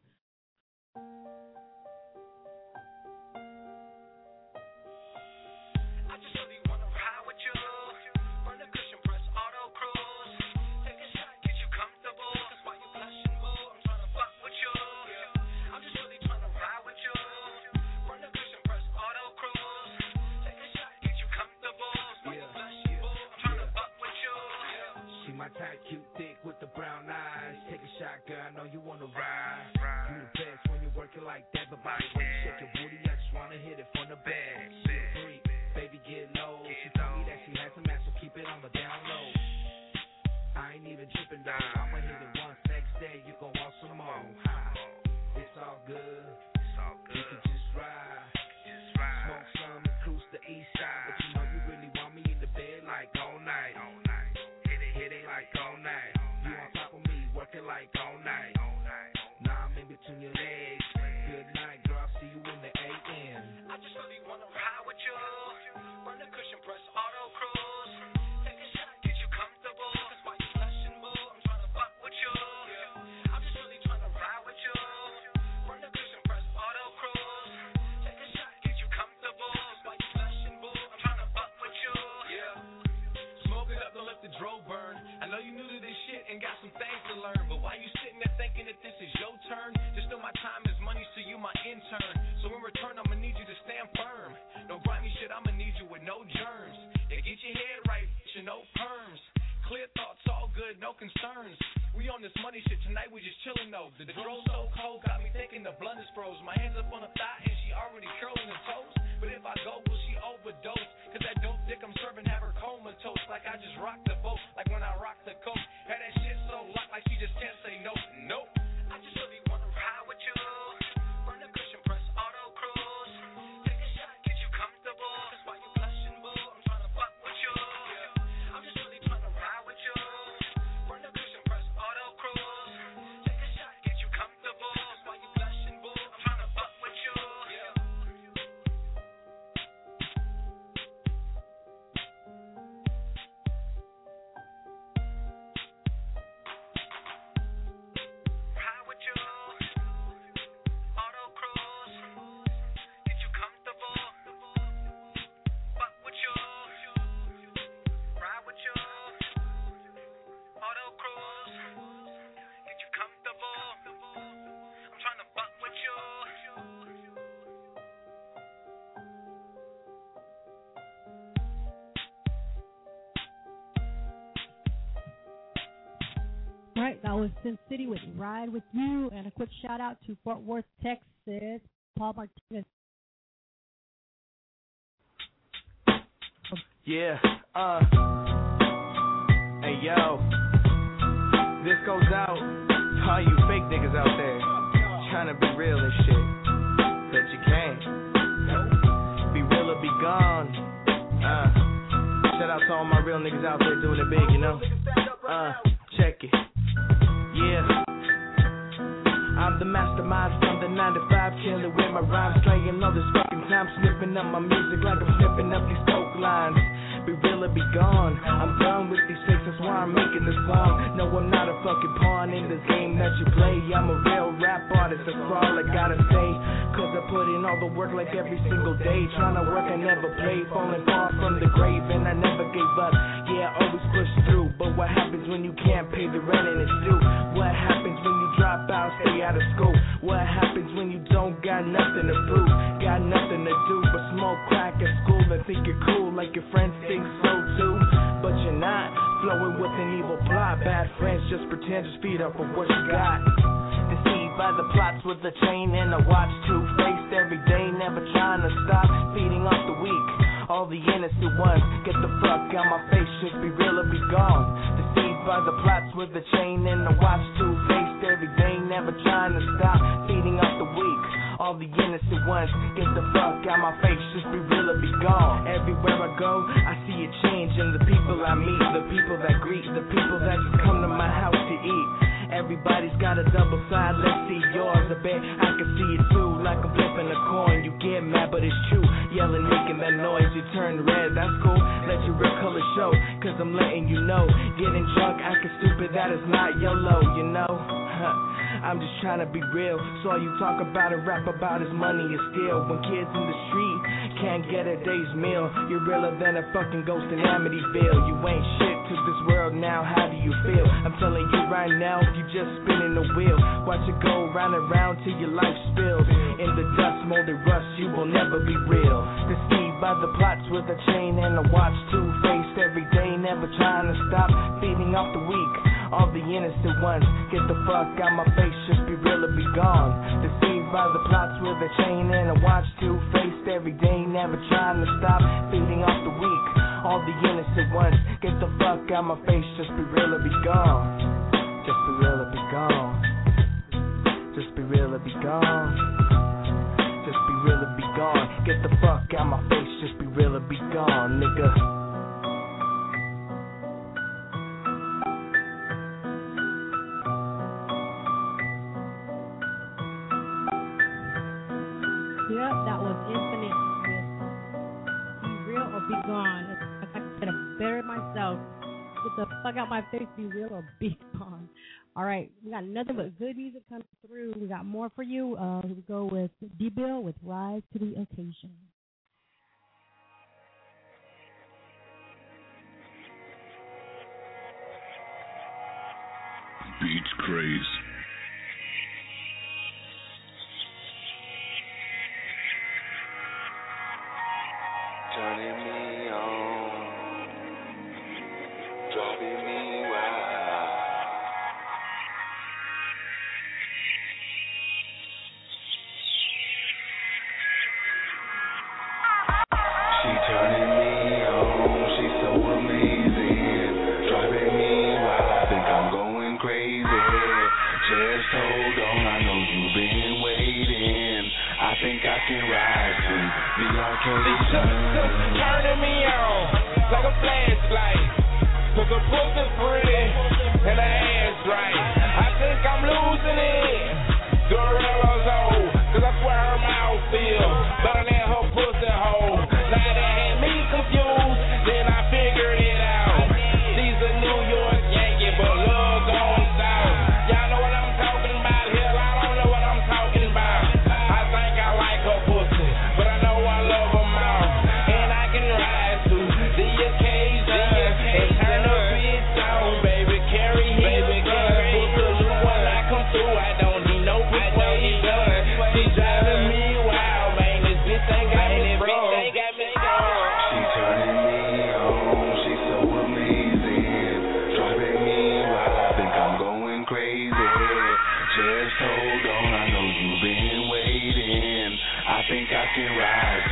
My type, cute, thick with the brown eyes. Take a shot, girl, I know you wanna ride. You the best when you working like that, but by the way you shake your booty, I just wanna hit it from the back. She a freak, baby, get low. She told me that she had some ass, so keep it on the down low. I ain't even tripping, dog. I'ma hit it once, next day you gon' want some more. It's all good. You can just ride. Smoke some and cruise the east side, but you know you really want me in the bed like all night. Hit it like all night. You on top of me, working like all night. Now I'm in between your legs. Good night, girl. I'll see you in the AM. I just really wanna ride with you. Run the cushion press, auto cruise. Take a shot, get you comfortable. That's why you blushing, boo. I'm trying to fuck with you. I'm just really trying to ride with you. Run the cushion press, auto cruise. Take a shot, get you comfortable. That's why you blushing, boo. I'm trying to fuck with you. Smoke it up, don't let the dro burn. I know you new to this shit and got some things to learn, but why you sitting there thinking that this is your turn? Just know my time is money, so you my intern. So in return, I'ma need you to stand firm. No grimy shit, I'ma need you with no germs. Yeah, get your head right, you no perms. Clear thoughts, all good, no concerns. We on this money shit tonight, we just chillin' though. The drone's so cold, got me thinking the blunt is froze. My hands up on the thigh and she already curling her toes. But if I go, will she overdose? Cause that dope dick I'm serving have her comatose. Like I just rocked the boat, like when I rocked the coat. Had that shit so locked, like she just can't say no. Nope. I just really wanna ride with you. Run the cushion press, auto cruise. Take a shot, get you comfortable. That's why you blushing, boo. I'm trying to fuck with you. I'm just really trying to ride with you. Run the cushion press, auto cruise. Take a shot, get you comfortable. That's why you blushing, boo. I'm trying to fuck with you. All right, that was Sin City with Ride With You, and a quick shout out to Fort Worth, Texas, Paul Martinez. Yeah, hey yo, This goes out to all you fake niggas out there trying to be real and shit, but you can't. Be real or be gone. Shout out to all my real niggas out there doing it big, you know. Check it. Yeah. I'm the mastermind from the 9 to 5, killing with my rhymes, slaying all this fucking time, snipping up my music like I'm snipping up these coke lines. Be real or be gone. I'm done with these fakes, that's why I'm making this song. No, I'm not a fucking pawn in this game that you play. I'm a real rap artist, that's all I gotta say. Cause I put in all the work like every single day. Trying to work, I never played, falling far from the grave, and I never gave up. Yeah, I always push through. But what happens when you can't pay the rent and it's due? What happens when you drop out, stay out of school? What happens when you don't got nothing to prove? Got nothing to do but smoke crack at school and think you're cool like your friends think so too. But you're not, flowing with an evil plot. Bad friends just pretend, just feed up on what you got. Deceived by the plots with a chain and a watch, two-faced every day, never trying to stop feeding off the weak. All the innocent ones, get the fuck out my face, just be real or be gone. Deceived by the plots with a chain and a watch, two-faced every day, never trying to stop feeding off the weak. All the innocent ones, get the fuck out my face, just be real or be gone. Everywhere I go, I see a change in the people I meet, the people that greet, the people that just come to my house to eat. Everybody's got a double side, let's see yours. I bet I can see it too, like I'm flipping a coin. You get mad, but it's true. Yelling, making that noise, you turn red, that's cool. Let your real color show, cause I'm letting you know. Getting drunk, acting stupid, that is not YOLO, you know. I'm just trying to be real, so all you talk about and rap about is money and steal. When kids in the street can't get a day's meal, you're realer than a fucking ghost in Amityville. You ain't shit to this world now, how do you feel? I'm telling you right now, you just spinning the wheel. Watch it go round and round till your life spills. In the dust, molded rust, you will never be real. Deceived by the plots with a chain and a watch, two-faced every day, never trying to stop feeding off the weak. All the innocent ones, get the fuck out my face, just be real or be gone. Deceived by the plots with a chain and a watch, two-faced every day, never trying to stop feeding off the weak. All the innocent ones, get the fuck out my face, just be real or be gone. Just be real or be gone. Just be real or be gone. Just be real or be gone. Get the fuck out my face, just be real or be gone, nigga. Yep, that was Infinite with Be Real or Be Gone. Like I said, I buried myself. Get the fuck out my face, be real or be gone. All right, we got nothing but good music coming through. We got more for you. Here we go with D-Bill with Rise to the Occasion. Beats Craze. Turning me on, driving me wild. She turning me on, she's so amazing, driving me wild. I think I'm going crazy. Just hold on, I know you've been waiting. I think I can rise to the occasion. Turning me on like a flashlight. Cause the pussy pretty and the ass right. I think I'm losing it. Gorillas old, cause I swear her mouth feels better than her pussy hole. Now that had me confused, then I figured it out. She's a New York Yankee, but love gone south. Y'all know what I'm talking about? Hell, I don't know what I'm talking about. I think I like her pussy, but I know I love her mouth. And I can rise to the occasion and turn the bitch on, baby. Carry him, put the new one I come through. I don't need no persuasion. She driving me wild, man. This bitch ain't got me wrong. She turning me on, she's so amazing, driving me wild. I think I'm going crazy. Just hold on, I know you've been waiting. I think I can ride to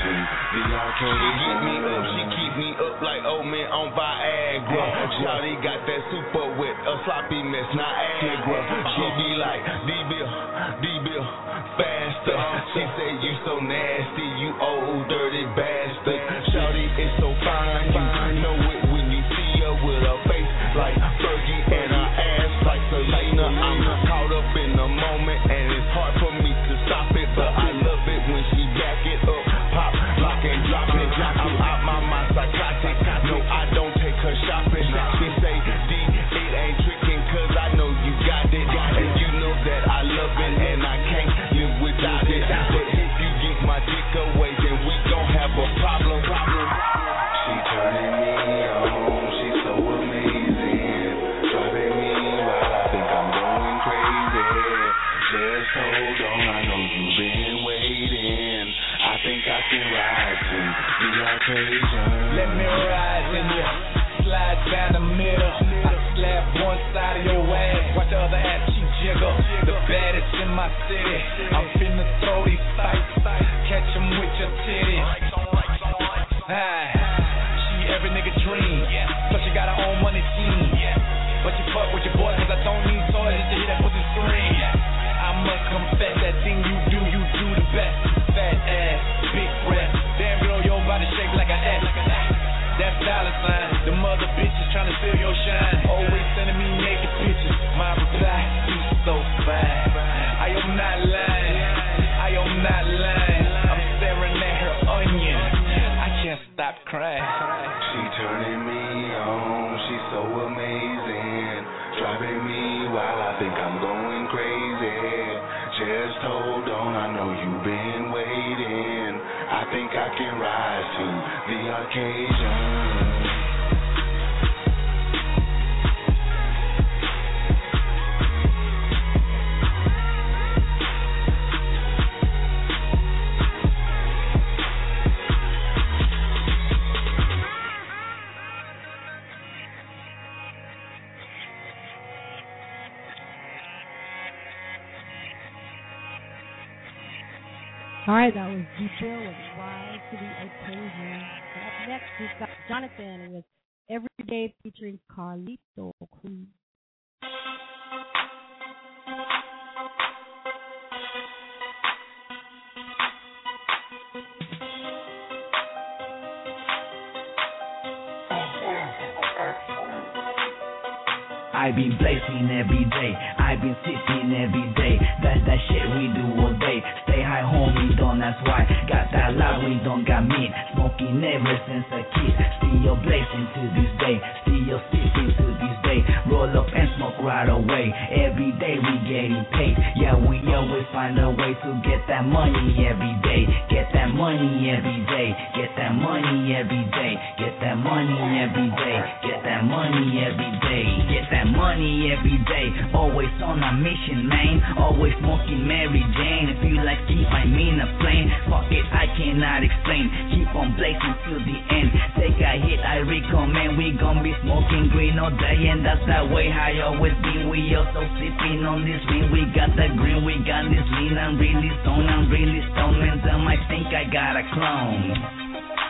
the occasion. She get me up, she keep me up like old man on Viagra. Shawty got that super wet, a sloppy mess, Niagara. She be like, D-Bill, faster. She say you so nasty, you old dirty bastard. Shawty is so fine, you know it when you see her with her face like Fergie and her ass like Selena. I'm caught up in the moment and it's hard for me to stop it, but I love it when she back it up, pop, lock and drop it. I'm out my mind psychotic, no I don't take her shopping. She say D, it ain't tricking cause I know you got it, and you know that I love it and I can't live without it. But if you get my dick away then we gon' have a problem. She turning me on, she's so amazing, driving me wild, I think I'm going crazy. Just hold on, I know you've been waiting, I think I can rise to the occasion. Let me rise in ya, slide down the middle, I slap one side of your ass, watch the other ass she jiggle, the baddest in my city, I'm finna throw these fights, catch 'em with your titties. She every nigga dream, plus she got her own money team, but you fuck with your boy cause I don't need toys just to hear that pussy scream. I must confess that thing you do the best. Fat ass, big breath, damn girl your body shaped like an S. That's dollar sign, the mother bitches tryna steal your shine, always sending me naked pictures. My reply, you so fine. I am not lying, I'm staring at her onion, I can't stop crying. She turning me on, she's so amazing, driving me wild, I think I'm going crazy. Just hold on, I know you've been waiting, I think I can rise to the occasion. All right, that was D-Bill with Rise to the Occasion. And up next, we've got Jonathan with Everyday featuring Carlito Cruz. I been blazing every day, I been sipping every day. That's that shit we do all day. Stay high, homie, don't ask why. Got that loud, we don't got meat. Smoking ever since a kid. Still blazing to this day. Still sipping to this day. Roll up and smoke right away. Every day we getting paid. Yeah, we always find a way to get that money every day. Get that money every day. Get that money every day. Get that money every day. Get that money every day. Get that money every day, always on a mission, man. Always smoking Mary Jane. If you like keep, I mean a plane. Fuck it, I cannot explain. Keep on blazing till the end. Take a hit, I recommend. We gon' be smoking green all day, and that's that way I always been. We also sipping on this green. We got the green, we got this lean. I'm really stoned, and some might think I got a clone.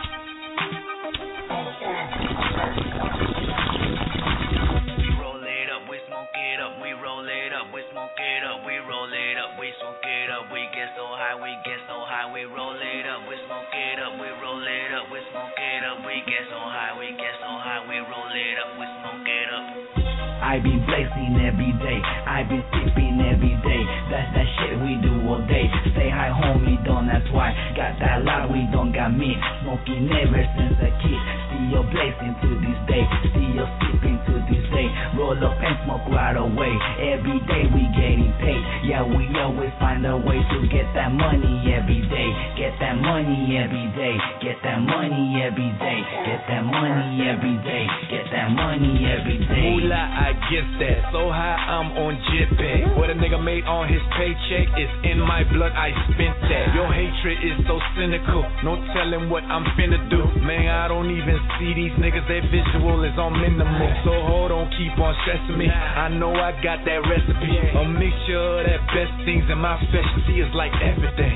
We roll it up, we smoke it up, we roll it up, we smoke it up, we get so high, we get so high, we roll it up, we smoke it up. I been blazing every day, I been sipping every day. That's that shit we do all day. Stay high, homie, don't ask why. Got that loud, we don't got me. Smoking ever since a kid. Still blazing to this day. Still sipping to this day. Roll up and smoke right away. Every day we getting paid. Yeah, we always find a way to get that money every day. Get that money every day. Get that money every day. Get that money every day. Get that money every day. Moolah, I get that. So high, I'm on jet bag. What a nigga made on his paycheck is in my blood, I spent that. Your hatred is so cynical, no telling what I'm finna do. Man, I don't even see these niggas, their visual is on minimal. So hold on, keep on sesame. I know I got that recipe. A mixture of that best things, and my specialty is like every day.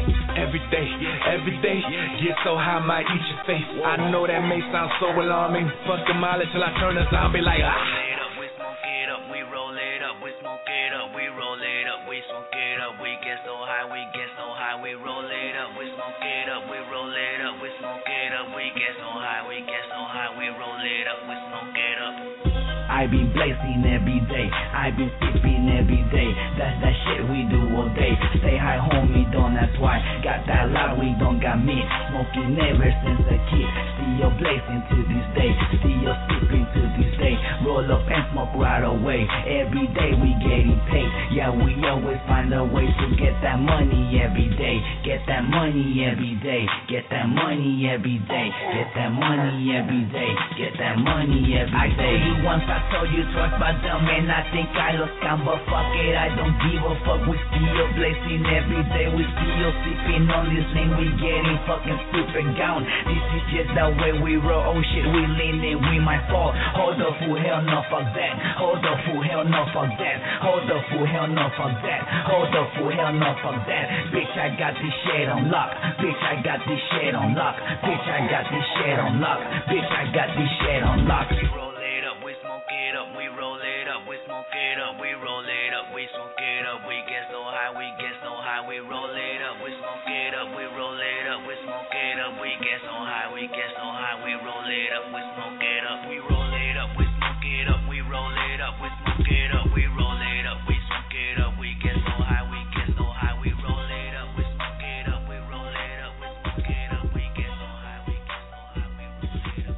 Get so high, might eat your face. I know that may sound so alarming. Fuck a mile till I turn a zombie like ah. We smoke it up, we roll it up, we smoke it up, we roll it up, we smoke it up, we get so high, we get so high, we roll it up, we smoke it up, we roll it up, we smoke it up, we get so high, we get so high, we roll it up, we smoke it up. I be blazing every day, I be sipping every day. That's that shit we do all day. Stay high, homie, don't ask why. Got that loud, we don't got me. Smoking ever since a kid. Still blazing to this day. Still sipping to this day. Roll up and smoke right away. Every day we getting paid. Yeah, we always find a way to get that money every day. Get that money every day. Get that money every day. Get that money every day. Get that money every day. I told you once, I told you twice, but dumb and I think I lost count. But fuck it, I don't give a fuck. We still blazing every day. We still sipping on this thing. We getting fucking stupid gone. This is just the way we roll. Oh shit, we leaning, we might fall. Hold the fool, hell no, fuck that. Hold the fool, hell no, fuck that. Hold the fool, hell no, fuck that. Hold the fool, hell no, fuck that. Bitch, I got this shit on lock. Bitch, I got this shit on lock. Bitch, I got this shit on lock. Bitch, I got this shit on lock. We roll it up, we smoke it up, we roll it up, we smoke it up, we roll it up, we smoke it up, we get so high, we get so high, we roll it up, we smoke it up, we roll it up, we smoke it up, we get so high, we get so high, we roll it up, we smoke it up, we roll it up, we smoke it up, we roll it up, we smoke it up, we roll it up, we smoke it up, we get so high, we get so high, we roll it up, we smoke it up, we roll it up, we smoke it up, we get so high, we get so high, we roll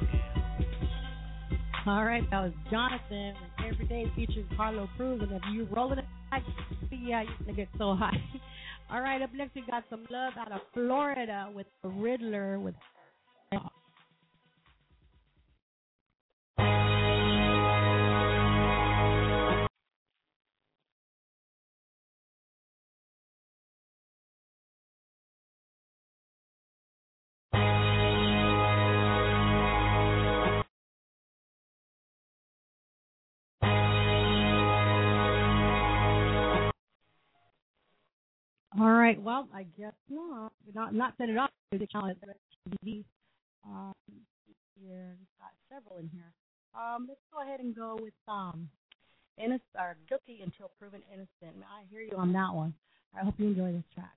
it up. All right, that was Jonathan with Every Day featuring Carlo Cruz. And if you roll it up, yeah, you're going to get so high. All right, up next we got some love out of Florida with the Riddler with All right, well, I guess not. Not set it up to the challenge. TV. Here, we've got several in here. Let's go ahead and go with innocent or guilty until proven innocent. I hear you on that one. I hope you enjoy this track.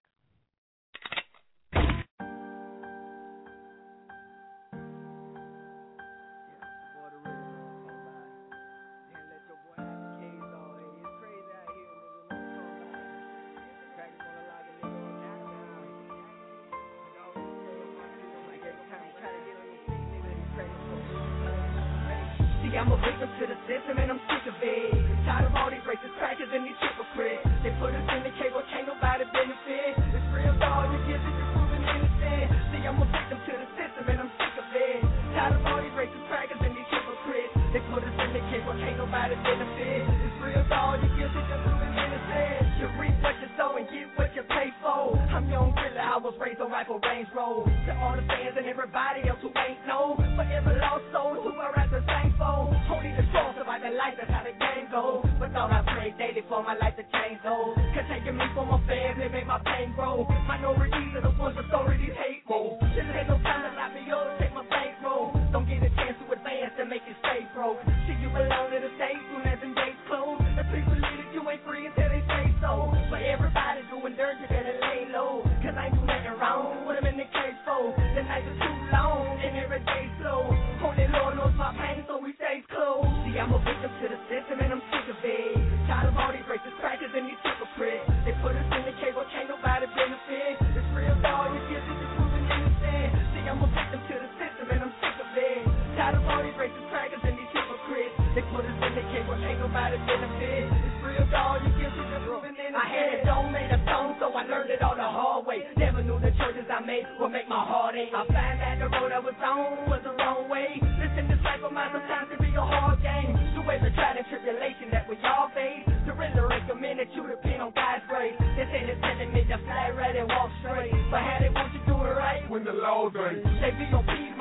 I'm a victim to the system and I'm sick of it. Tired of all these racist crackers and these hypocrites. They put us in the cage where can't nobody benefit. It's real dog, you get it, you're proven innocent. See, I'm a victim to the system and I'm sick of it. Tired of all these racist crackers and these hypocrites. They put us in the cage where can't nobody benefit. It's real dog, you get it, you're proven innocent. You reap what you sow and get what you pay for. I'm young Thriller, I was raised on rifle range road. To all the fans and everybody else who ain't known. For every lost soul who are at the same phone. Only the cross about the life, that's how the game goes. But thought I prayed daily for my life to change those. Cause taking me from my family make my pain grow. Minorities are the ones authorities hate more. This ain't no time to lock me up, take my bankroll. Don't get a chance to advance and make you stay broke. See you alone in the state soon as them gates close. The people believe that you ain't free until they say so. But everybody doing dirt, you better lay low. Cause I ain't do nothing wrong, what I'm in the case for. The nights are too long and every day slow. Only Lord knows my pain, so we stay close. See, I'm a victim to the system and I'm sick of it. Tired of all these racist crackers and these hypocrites. They put us in the cage where can't nobody benefit. It's real dog, you get it, you're proven innocent. See, I'm a victim to the system and I'm sick of it. Tired of all these racist crackers and these hypocrites. They put us in the cage where can't nobody benefit. It's real dog, you get it, you're proven innocent. I had it don't made a song, so I learned it all the hard way. Never knew the choices I made would make my heart ache. I find that the road I was on was the wrong way. Listen, this life of mine sometimes can be a hard game. Through every trial and tribulation that we all face, surrender recommend that you depend on God's grace. They say they're telling me to fly right and walk straight, but how they want you do it right when the laws ain't. They be on peace,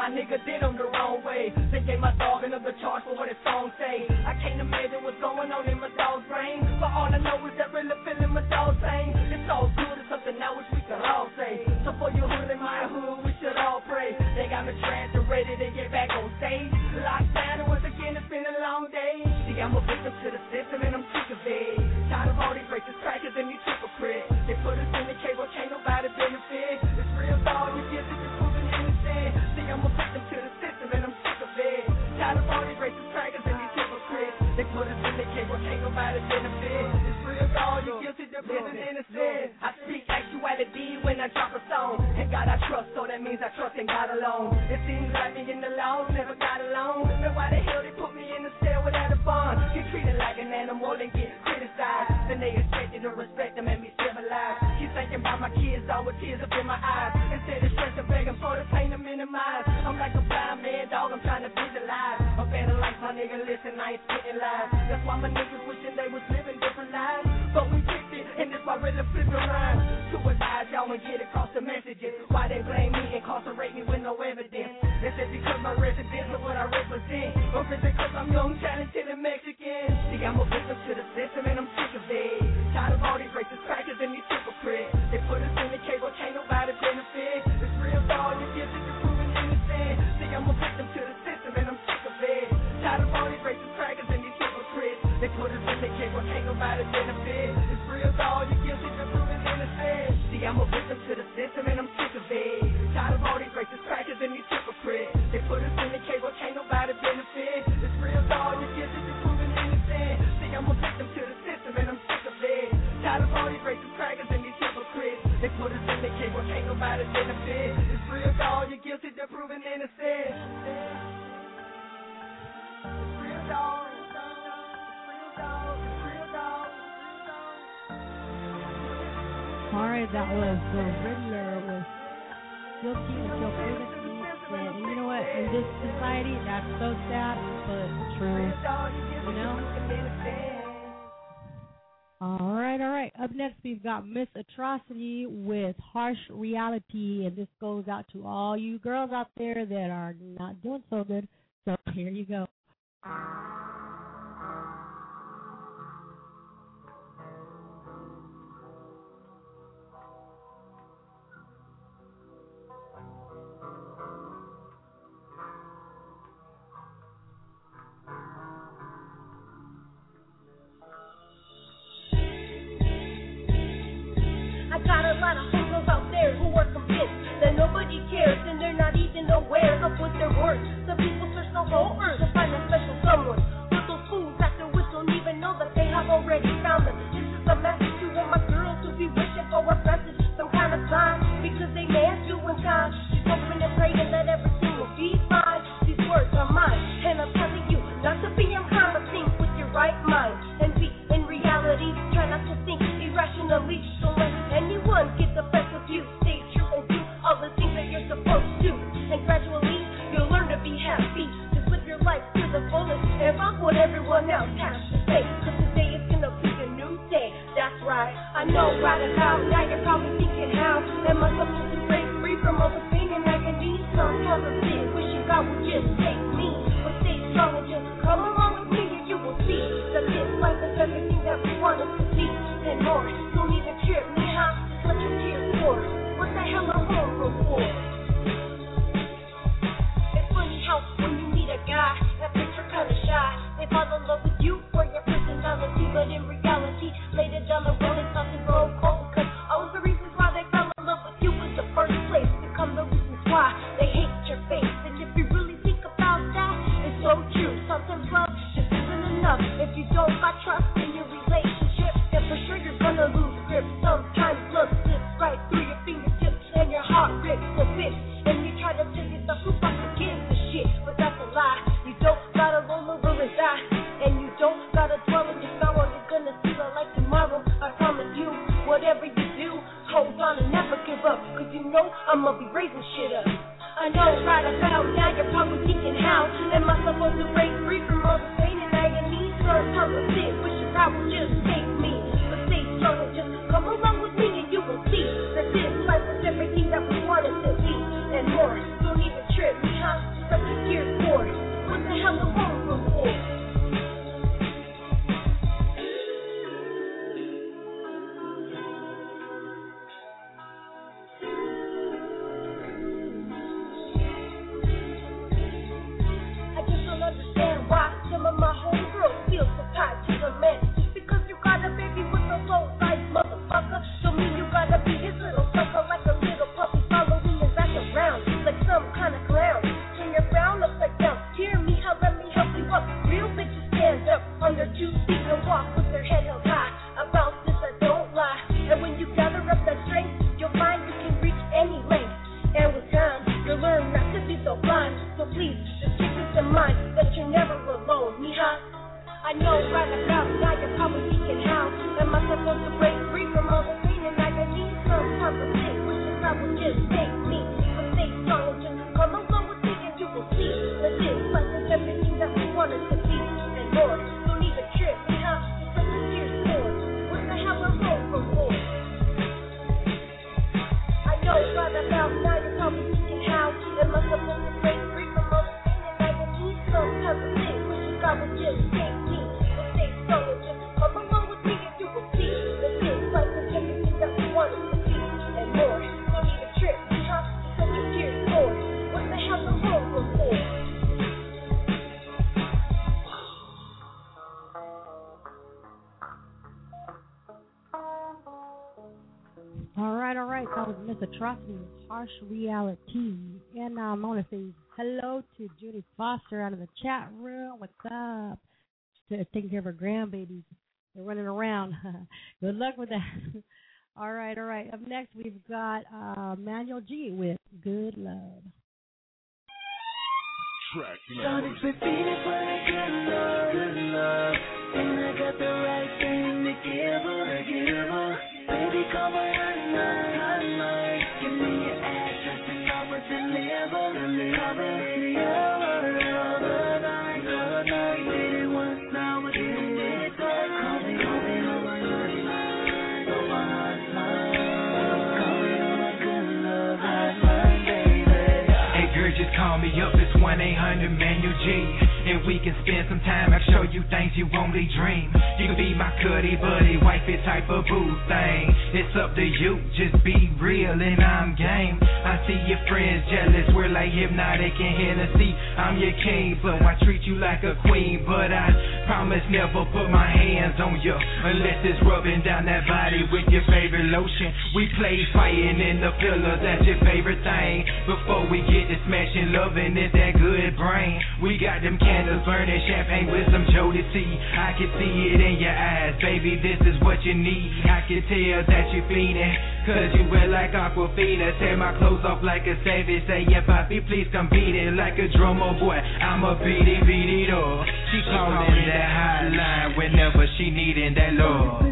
my nigga did them the wrong way. They gave my dog another charge for what his song say. I can't imagine what's going on in my dog's brain, but all I know is that really feeling my dog's pain. It's all good, it's something I wish we could all say. So for your hood and my hood, we should all pray. They got me trapped and ready to get back on stage. Locked down and once again it's been a long day. See, I'm a victim to the system and I'm sick of it. Tired of all these racist crackers and these hypocrites. They put us in the cable, can't nobody benefit. It's real dog, you get this is proven innocent. See, I'm a victim to the system and I'm sick of it. Tired of all these racist crackers and these hypocrites. They put us in the cable, can't nobody benefit. It's real dog, you guilty, the proven innocent. I speak actuality when I drop a song. And God I trust, so that means I trust in God alone. It seems like me and the law never got along. Then why the hell they put me in the cell without a bond? Get treated like an animal and get criticized. Then they expect you to respect them and be civilized. Keep thinking about my kids, all with tears up in my eyes. Instead of stressing, begging for the pain to minimize. I'm like a blind man, dog, I'm trying to visualize a better life, my nigga, listen, I ain't spitting lies. That's why my niggas wishing they was living different lives. But we picked it, and this why really flipping rhymes. Suicide, y'all, and get across the messages. Why they blame me, incarcerate me with no evidence. They said because my residence is what I represent. Or is it because I'm young, talented, and Mexican? See, I'm a victim to the system, and I'm sick of it. Tired of all these racist crackers and these hypocrites. They put us in the cable, can't nobody benefit. It's real dog, you get this is proven innocent. See, I'm a victim to the system, and I'm sick of it. Tired of all these racist crackers and these hypocrites. They put us in the cable, can't nobody benefit. It's real dog, you get this is proven innocent. See, I'm a victim to the system, and I'm sick of it. Tired of all these racist crackers and these hypocrites. They put us in the cable, can't nobody benefit. It's real dog, you get this is proven innocent. See, I'm a victim to the system, and I'm sick of it. Tired of all these racist crackers and these hypocrites. They put us in the cable, can't nobody benefit. It's real dog, you're guilty, they're proven innocent. It's real dog. Alright, that was the Riddler with Guilty Until Proven Innocent. And you know what? In this society, that's so sad, but true. You know? Alright. Up next, we've got Miss Atrocity with Harsh Reality. And this goes out to all you girls out there that are not doing so good. So here you go. Got a lot of hoodlums out there who are convinced that nobody cares and they're not even aware of what they're worth. Some people search the whole earth to find a special someone, but those fools after which don't even know that they have already found them. This is a message to all my girls who be wishing for a message, some kind of sign, because they may have doing time. She's hoping and praying that everything will be fine. These words are mine, and I'm telling you not to be unkind, but think with your right mind and be in reality. Try not to think irrationally. Don't let anyone get the best of you. Stay true and do all the things that you're supposed to. And gradually, you'll learn to be happy. Just live your life to the fullest and fuck what everyone else has to say. Cause today is gonna be a new day. That's right. I know right about now you're probably thinking how am I supposed to break free from all the pain and agony? Sometimes I'm sick, wishing God would just take me. But stay strong and just come along with me and you will see that this life is everything that we want us to be and more. Don't even trip me out, just let your tears pour. What the hell are horrible for? It's funny how when you meet a guy that thinks you're kinda shy, they fall in love with you for your personality, but in reality, later down the road it's nothing grow cold. Cause all of the reasons why they fell in love with you in the first place become the reasons why they hate your face. And if you really think about that, it's so true. Sometimes love just isn't enough. If you don't got trust in your relationship, then for sure you're gonna lose grip. Sometimes love slips right through your fingertips and your heart rips a bit. And you try to tell yourself who fucking gives a shit, but that's a lie. You don't gotta roll over and die, and you don't gotta dwell in your sorrow. You're gonna see the light tomorrow. I promise you, whatever you do, hold on and never give up. Cause you know I'ma be raising shit up. I know right about now you're probably thinking how am I supposed to break free from all the pain and agony? Sometimes I'm sick, wishing God would just take me. But stay strong and just come along with me and you will see that this life is everything that we want it to be and more. Don't even trip me, huh? 2 feet and walk with your head held high. About this I don't lie. And when you gather up that strength, you'll find you can reach any length. And with time, you'll learn not to be so blind. So please, just keep this in mind that you're never alone, mija. I know right about now you're probably thinking how am I supposed to break free from all the pain, and I need some type of thing, which is I will just take me. But stay strong until you come along with me, and you will see that this life is everything that we want it to be and more. Don't even trip, mija. Just let the tears pour. What the hell are wrong for more? I know right about now you're probably thinking how am I supposed to break free from all the pain, and I need some type of thing, which is I will just take me. But stay strong until you come along with me, and you will see that this life is everything that we want it to be and more. Don't even trip, mija. Just let your tears pour. What the hell are wrong for more? All right. That was Miss Atrocity with Harsh Reality. And I want to say hello to Judy Foster out of the chat room. What's up? She's taking care of her grandbabies. They're running around. Good luck with that. All right. Up next, we've got Manuel G with Good Love. Track number 6. Been feeling for the good love, and I got the right thing to give her. Baby, call my hotline. Give me your address and I will deliver. Cover all the night. Did it once, now we're doing it twice. Call me on my hotline. Call me on my good love hotline, baby. Hey girl, just call me up. It's 1-800-MANUEL G. And we can spend some time. I'll show you things you only dream. You can be my cuddy buddy, wifey type of boo thing. It's up to you, just be real and I'm game. I see your friends jealous, we're like hypnotic and Hennessy. I'm your king, so I treat you like a queen. But I promise never put my hands on you unless it's rubbing down that body with your favorite lotion. We play fighting in the pillows, that's your favorite thing. Before we get to smashing, loving is that good brain. We got them candles burning, champagne with some Jodeci. I can see it in your eyes, baby, this is what you need. I can tell that you're fiending, cause you wear like Aquafina. Tear my clothes off like a savage. Say, yeah, Poppy, please come beat it like a drummer boy. I'ma beat it up. She calling that hotline whenever she needing that love.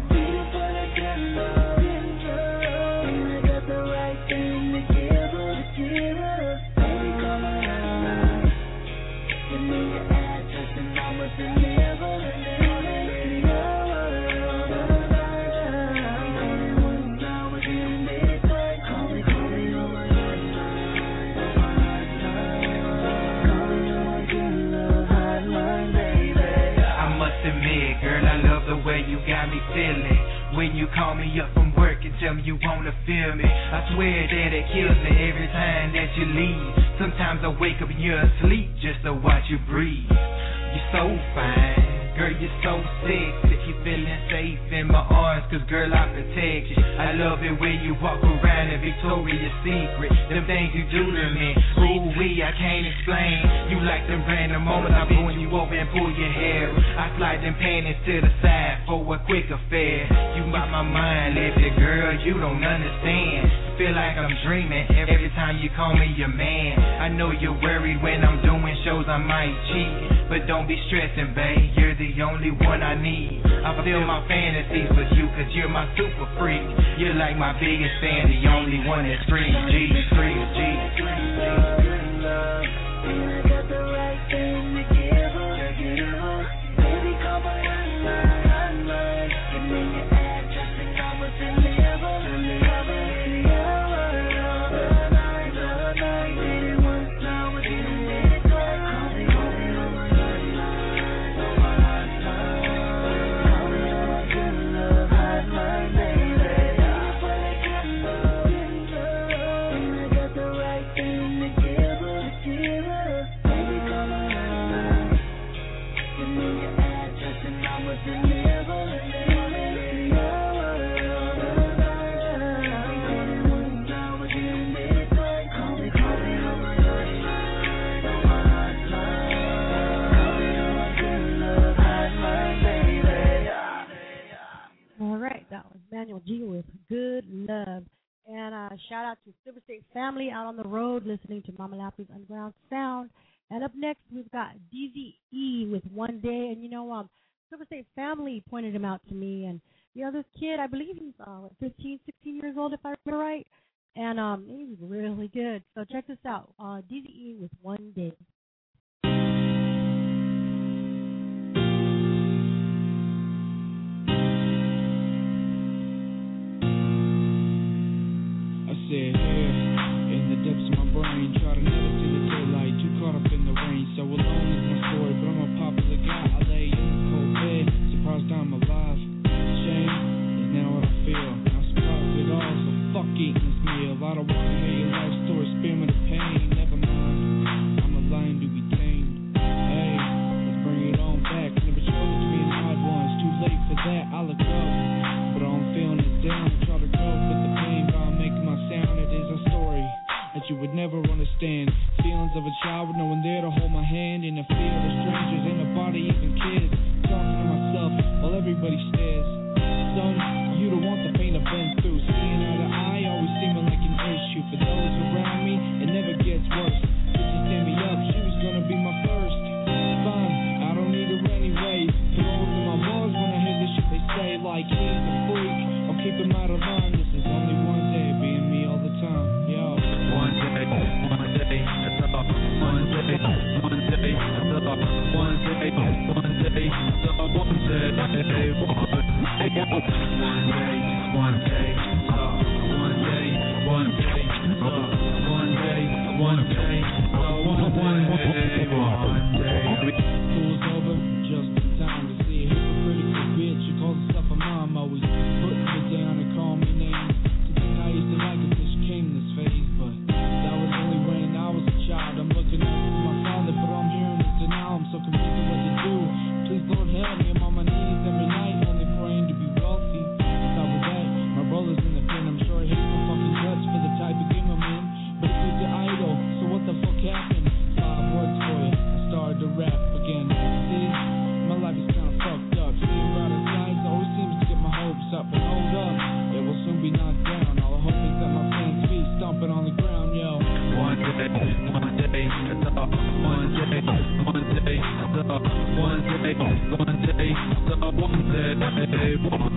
You got me feeling when you call me up from work and tell me you wanna feel me. I swear that it kills me every time that you leave. Sometimes I wake up and you're asleep just to watch you breathe. You're so fine, girl, you're so sexy. If you're feeling safe in my arms, cause girl, I protect you. I love it when you walk around in Victoria's Secret. Them things you do to me, ooh wee, I can't explain. You like them random moments I pull you over and pull your hair. I slide them panties to the side for a quick affair. You got my mind lifted, girl, you don't understand. Feel like I'm dreaming every time you call me your man. I know you're worried when I'm doing shows I might cheat, but don't be stressing, babe, you're the only one I need. I fulfill my fantasies with you, cause you're my super freak. You're like my biggest fan, the only one that's free. G, free, G. And I got the right thing to give her. Baby, call my hotline. Give me your address and I will deliver. Give That was Manuel G with Good Love. And shout out to Silver State Family out on the road listening to Mama Lappy's Underground Sound. And up next, we've got DZE with One Day. And, Silver State Family pointed him out to me. And, this kid, I believe he's 15, 16 years old, if I remember right. And he's really good. So check this out. DZE with One Day. Sit here in the depths of my brain, try to never see the daylight, too caught up in the rain. So alone is my story, but I'm a popular guy. I lay in a cold bed, surprised I'm alive. Shame is now what I feel. I'm surprised at it all, so fuck eating this meal. I don't wanna hear your life story, spare me the pain. Never mind, I'm a lion to be tamed. Hey, let's bring it on back. Never chose to be an odd one, it's too late for that. I look up, but I'm feeling it down. Try to cope with the pain, but I'm making my sound. It is a story that you would never understand. Feelings of a child with no one there to hold my hand. In a field of strangers, in a body, even kids. Talking to myself while everybody stares. Son, you don't want the pain I've been through. Seeing eye to eye always seeming like an issue. For those around me, it never gets worse. If you stand me up, she was gonna be my first. Fine, I don't need her anyway. Throws in my balls when I hear the shit they say. Like he's a freak, I'll keep him out of line. This is only one day, being me all the time. Yo. One day, that's all. One day, that's all. One day, that's all. One day, one day, that's all. One day, one day, one day, that's all. One day, one day, that's all. One day, one day, that's all. One day. School's over, just in time to see a hypocritical bitch who calls herself a mom, always putting me down and calling me names. To think I used to like it till she came this phase, but that was only when I was a child. I'm looking up to my father, but I'm hearing this denial. I'm so confused on what to do. Please, Lord, help me. I'm on my knees every night, only praying to be wealthy. On top of that, my brother's in the pen. I'm sure he hates my fucking guts for the type of game I'm in. But he was your idol, so what the fuck happened? 5 words for you. I started to rap again. See, my life is kinda fucked up. Seeing brighter sides always seems to get my hopes up. And hold up, it will soon be knocked down. All I hope is that my fans' feet stomping on the ground, yo. One day, that's all. One day, one day, that's all. One day, one day, that's all. One day, one day,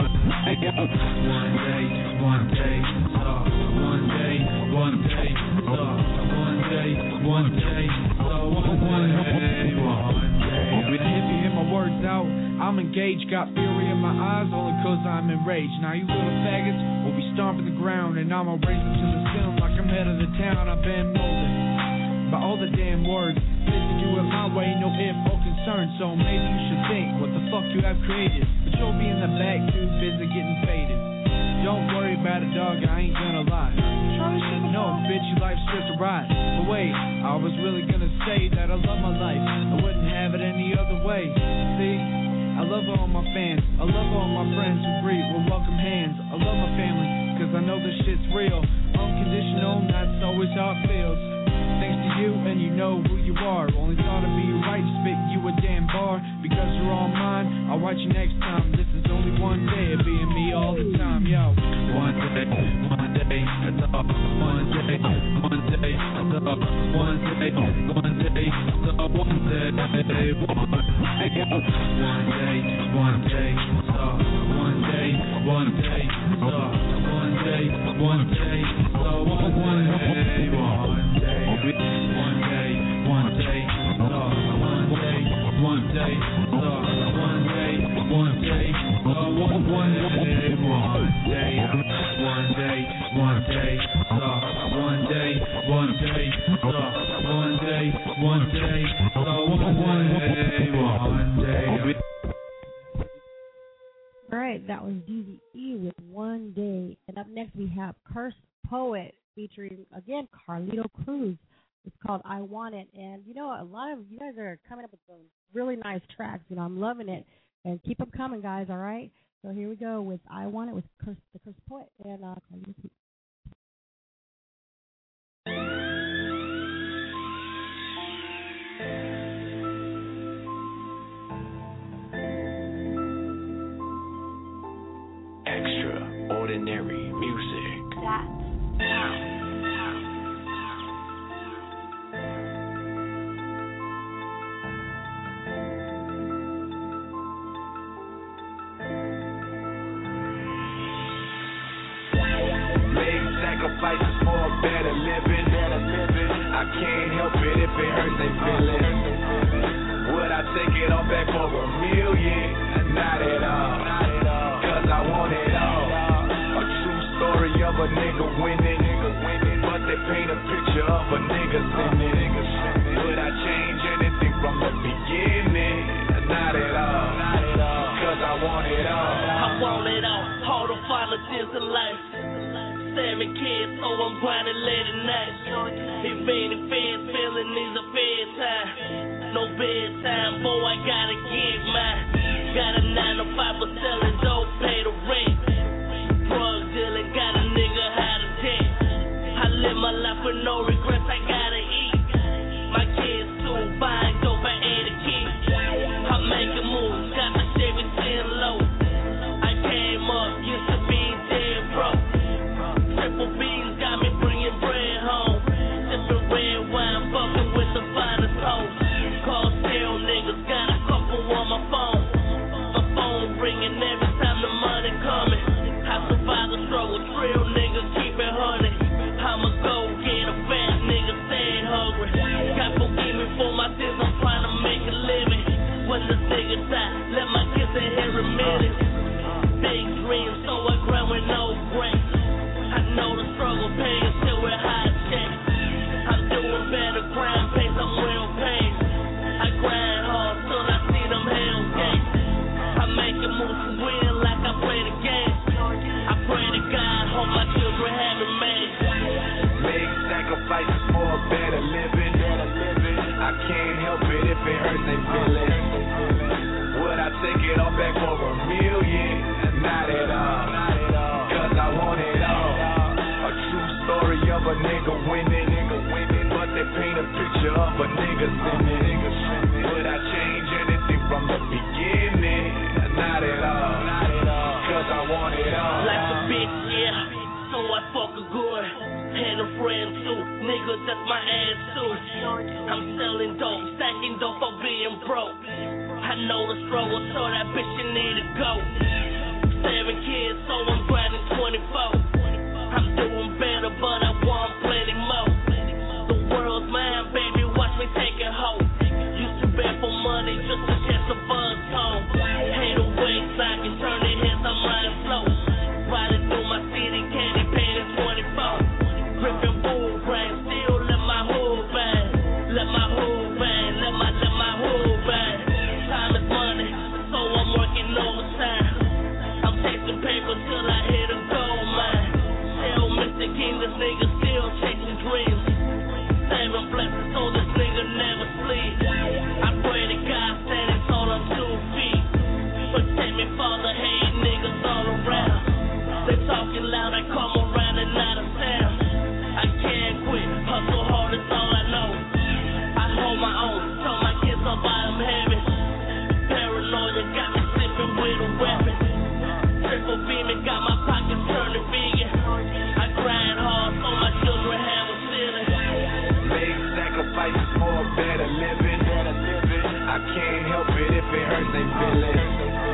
one day, one day, that's all. One day, one day, that's all. One day, one day, that's all. One day, one day. If you hear my words out, I'm engaged, got fury in my eyes, only cause I'm enraged. Now you little faggots will be stomping the ground, and I'ma raise them to the ceiling like I'm head of the town. I've been molded by all the damn words, fixing you in my way, no if or concern. So maybe you should think what the fuck you have created, but you'll be in the back too busy getting faded. Don't worry about it, dog, I ain't gonna lie. No, bitch, your life's just a ride. But wait, I was really gonna say that I love my life, I wouldn't have it any other way. See, I love all my fans, I love all my friends who greet with welcome hands. I love my family, cause I know this shit's real. Unconditional, that's always how it feels. Thanks to you, and you know who you are. Only thought it'd be right to spit you a damn bar. Because you're all mine, I'll watch you next time. This is only one day of being me all the time, yo. One day, that's all. One day, one day, that's all. One day, one day, that's all. One day, one day, one day, one day, that's all. One day, one day, that's all. One day, one day, that's all. One day, one day. One day, one day, that's all. One day, one day, that's all. One day, one day, that's all. One day, one day, one day, one day, that's all. One day, one day, that's all. One day, one day, that's all. One day, one day. All right, that was DZE with One Day. And up next we have Cursed Poet featuring, again, Carlito Cruz. It's called I Want It. And, a lot of you guys are coming up with some really nice tracks. I'm loving it. And keep them coming, guys, all right? So here we go with I Want It with the Cursed Poet and Carlito Cruz. Extra. Extraordinary music. Make sacrifices for a better living. I can't help it if it hurts they feelings. Would I take it all back for $1 million? Not at all, cause I want it all. A true story of a nigga winning, but they paint a picture of a nigga sinning. Would I change anything from the beginning? Not at all, cause I want it all. I want it all the politics of life. 7 kids, so I'm grinding late at night. Evading feds, feeling these are bedtime. No bedtime, boy, I gotta get mine. Got a 9 to 5 for selling dope, pay the rent. Drug dealing, got a nigga out of debt. I live my life with no regrets, I gotta eat. My kids too, buying dope, I ate a kid. I'm making moves, got the Chevy 10 low. I came up, used to be dead broke. Triple beans got me bringing bread home. Sipping red wine, fucking with the finest hoes. Call sale niggas, got a couple on my phone. My phone ringing every time the money coming. I survive the struggle, real niggas keep it honey. I'ma go get a fat nigga, stay hungry. God forgive me for my sins, I'm trying to make a living. When this nigga die, let my kids inherit millions. Big dreams, so I grind with no breaks. I know the struggle pays till we're high checks. I'm doing better, crime pays, I'm well paid. I grind hard till I see them hell gates. I make a move to win like I play the game. I pray to God, hope my children have it made. Make sacrifices for a better living. I can't help it if it hurts they feelings. Would I take it all back for $1 million? Not at all, cause I want it all. A true story of a nigga winning, but they paint a picture of a nigga sinning. Would I change anything from the beginning? Not at all, cause I want it all. Like a bitch, yeah, so I fuck a good. And a friend too, nigga, that's my ass too. I'm selling dope, stacking dope for being broke. I know the struggle, so that bitch you need to go. 7 kids, so I'm grinding 24. I'm doing better, but I want plenty more. The world's mine, baby, watch me take it home. Used to beg for money just to catch a buzz home. Hate the ways I can turn their heads, I'm riding slow. Riding through my city, candy painted 24. Gripping bull brain, still let my hood bang. Let my hood bang, let my hood bang. Time is money, so I'm working overtime. I'm chasing paper till I hit a gold mine. Tell Mr. King this nigga still chasing dreams. 7 blessings so this nigga never sleep. I pray to God standing tall on 2 feet. Protect me, Father, hate niggas all around. They talking loud, I come around and not a sound. I can't quit, hustle hard is all I know. I hold my own, tell my kids I'll buy them heavy. Paranoia got me sipping with a weapon. Triple beaming got my pockets turning vegan. I grind hard so my children have a ceiling. Make sacrifices for a better living. I can't help it if it hurts they feelings.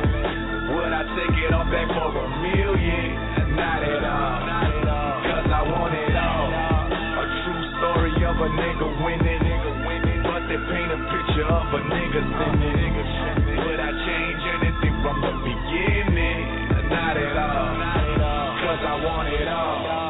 Would I take it all back for $1 million? Not at all, cause I want it all. A true story of a nigga winning, but they paint a picture of a nigga sinning. Would I change anything from the beginning? Not at all, cause I want it all.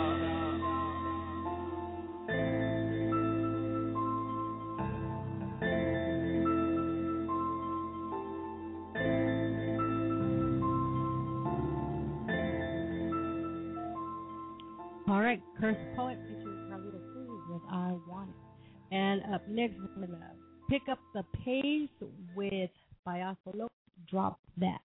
All right, Curse Poet featuring Carlito Cruz with I Want It. And up next, we're going to pick up the pace with Payaso Loco, Drop That.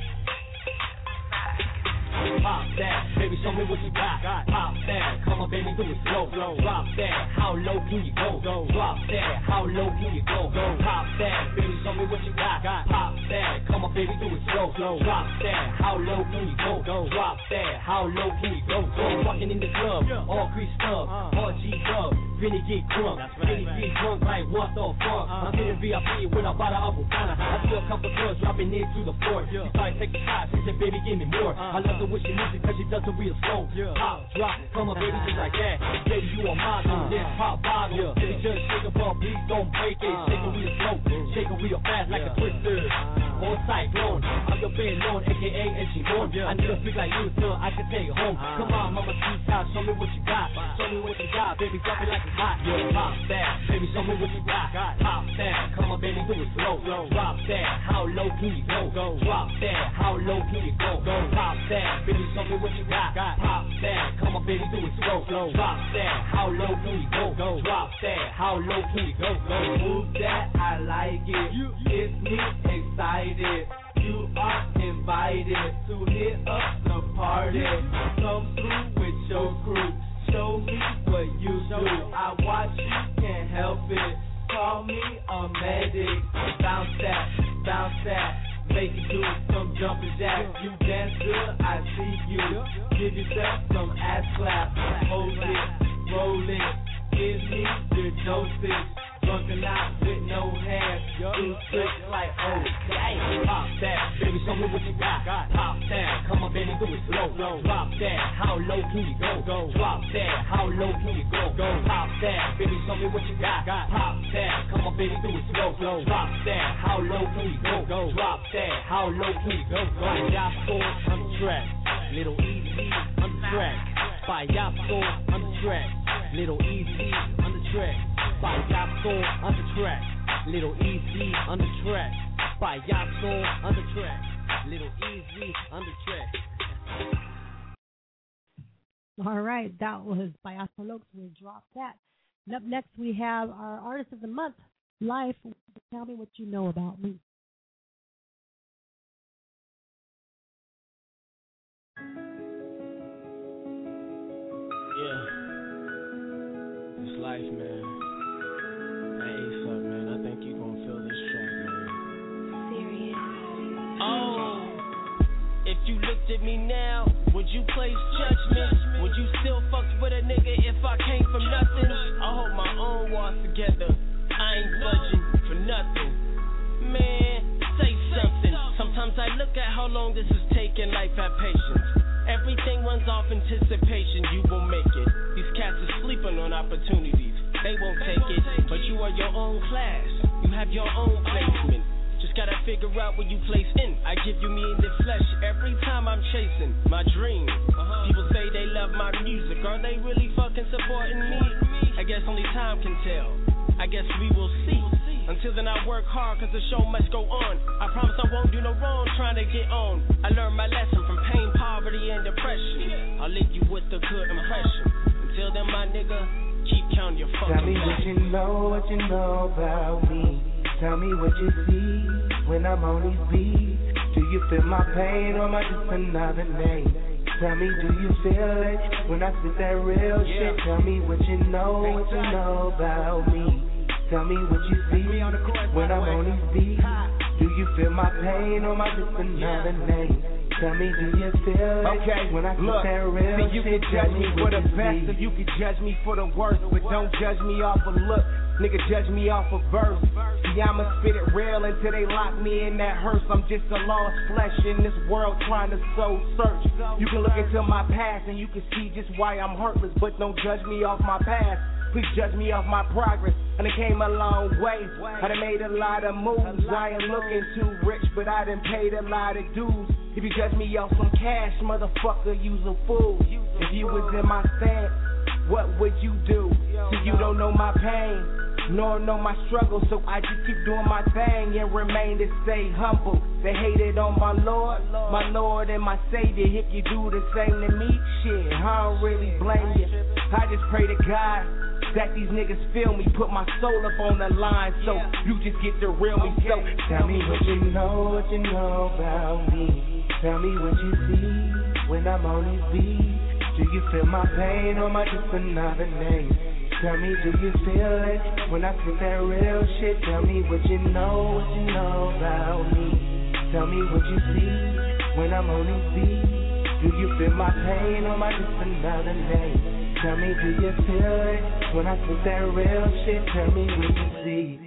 Pop that, baby, show me what you got. Pop that, come on, baby, baby, do it slow. Drop that, how low can you go? Drop that, how low can you go? Pop that, baby, show me what you got. Pop that, come on, baby, do it slow. Drop that, how low can you go? Drop that, how low can you go? Walking in the club, all greased up, all G'd up. Vinny get drunk, Vinny get drunk like what the fuck? I'm in VIP when I bought a Abukana. I see a couple girls dropping into the floor. She started taking shots, she said, baby, give me more. I love the way she moves it cause she does it real slow. Pop, drop, come on, baby, just like that. Baby, you a model, this pop bottle. Baby, just shake a ball, please don't break it. Shake it real slow, shake it real fast like a twister. Or cyclone, I'm your bed loan, aka Echimon. I need a freak like you so I can take it home. Come on, mama, please out, show me what you got. Show me what you got, baby, drop it like it's hot. Pop that, baby, show me what you got. Pop that, come on, baby, do it slow. Drop that, how low can you go? Drop that, how low can you go? Pop that, baby, show me what you got. Pop that, come on, baby, do it slow. Drop that, how low can you go? Drop that, how low can you go? Move that, I like it. It's me excited. You are invited to hit up the party. Come through with your crew. Show me what you do. I watch you, can't help it. Call me a medic. Bounce that. Make you do some jumping jacks. You dance good, I see you. Give yourself some ass claps. Hold it, roll it. Give me the dosage. Drunken out with no hands. Do tricks like oh dang. Pop that, baby, show me what you got. Pop that, come on, baby, do it slow. Drop that, how low can you go? Drop that, how low can you go? Pop that, baby, show me what you got. Pop that, come on, baby, do it slow. Drop that, how low can you go? Drop that, how low can you go? Payaso on the track, Little Easy on the track. Payaso on the track, Little Easy on the track. Payaso on the track, Little Easy on the track. Payaso on the track, Little Easy on the track. All right, that was Payaso Lokes. We'll drop that. And up next, we have our Artist of the Month, Life. Tell me what you know about me. Yeah, it's life, man. Hey, Ace up, man. I think you gon' feel this track, man. Serious. Oh, if you looked at me now, would you place judgment? Would you still fuck with a nigga if I came from nothing? I hold my own walls together. I ain't budging for nothing. Man, say something. Sometimes I look at how long this is taking. Life have patience. Everything runs off anticipation. You will make it. These cats are sleeping on opportunities. They won't take it. But you are your own class. You have your own placement. Just gotta figure out where you place in. I give you me in the flesh every time I'm chasing my dreams. People say they love my music. Are they really fucking supporting me? I guess only time can tell. I guess we will see. Until then I work hard cause the show must go on. I promise I won't do no wrong trying to get on. I learned my lesson from pain, poverty, and depression. I'll leave you with a good impression. Until then my nigga, keep counting your fucking Tell me what you know about me. Tell me what you see when I'm on these beats. Do you feel my pain or am I just another name? Tell me, do you feel it when I spit that real shit? Tell me what you know about me. Tell me what you see when I'm on these beats. Do you feel my pain or am I just another name? Tell me, do you feel it when I spit that real shit? You can judge me for the best or you can judge me for the worst, but don't judge me off a look. Nigga, judge me off a verse. See, I'ma spit it real until they lock me in that hearse. I'm just a lost flesh in this world trying to soul search. You can look into my past and you can see just why I'm hurtless, but don't judge me off my past. Please judge me off my progress. And it came a long way. I done made a lot of moves. I ain't looking too rich, but I done paid a lot of dues. If you judge me off some cash, motherfucker, you's a fool. If you was in my stance, what would you do? So you don't know my pain, nor know my struggle, so I just keep doing my thing and remain to stay humble. They hated on my Lord and my Savior. If you do the same to me, shit, I don't really blame you. I just pray to God that these niggas feel me, put my soul up on the line, so you just get to real me. So tell me what you know about me. Tell me what you see when I'm on these beats. Do you feel my pain or am I just another name? Tell me, do you feel it when I spit that real shit? Tell me what you know about me. Tell me what you see when I'm on these beats. Do you feel my pain or am I just another name? Tell me, do you feel it when I spit that real shit? Tell me what you see.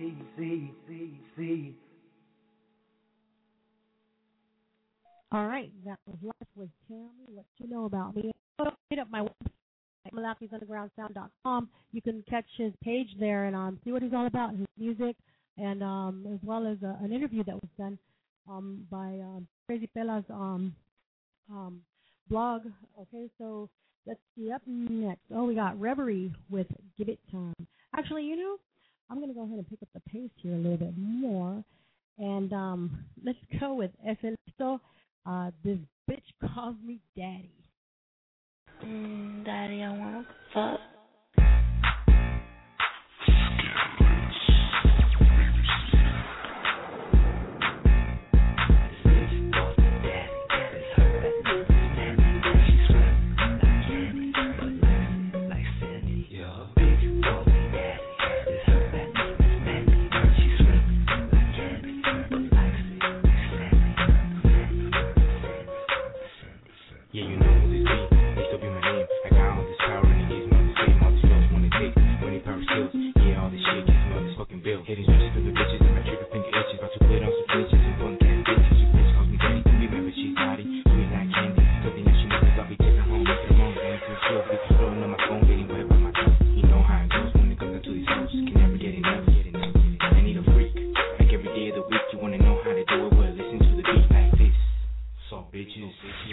All right, that was Life with Tell Me What You Know About Me. Hit up my website, Malaki'sUndergroundSound.com. You can catch his page there and see what he's all about, his music, and as well as an interview that was done by Crazy Pela's blog. Okay, so let's see up next. Oh, we got Reverie with Give It Time. Actually, you know, I'm going to go ahead and pick up the pace here a little bit more. And let's go with Eselisto. This bitch calls me daddy. Daddy, I want to fuck. Yeah, you know who this be. They still be my name. I got all this power and it gives me all this fame. All these girls wanna take money, power, skills. Yeah, all this shit gets me all this fucking bill. Hitting stretches to the bitches and my trigger finger itches. About to put on some bitches and fun ass bitches. You bitch calls me daddy. Remember she's naughty. You ain't like candy. Something that she knows I'll be taking home. Make it long, going to the show. Rolling on my phone, getting wet by my tongue. You know how it goes when it comes down to these hoes. Can never get enough. I need a freak. Like every day of the week, you wanna know how to do it. Well, listen to the beat like this. So bitches.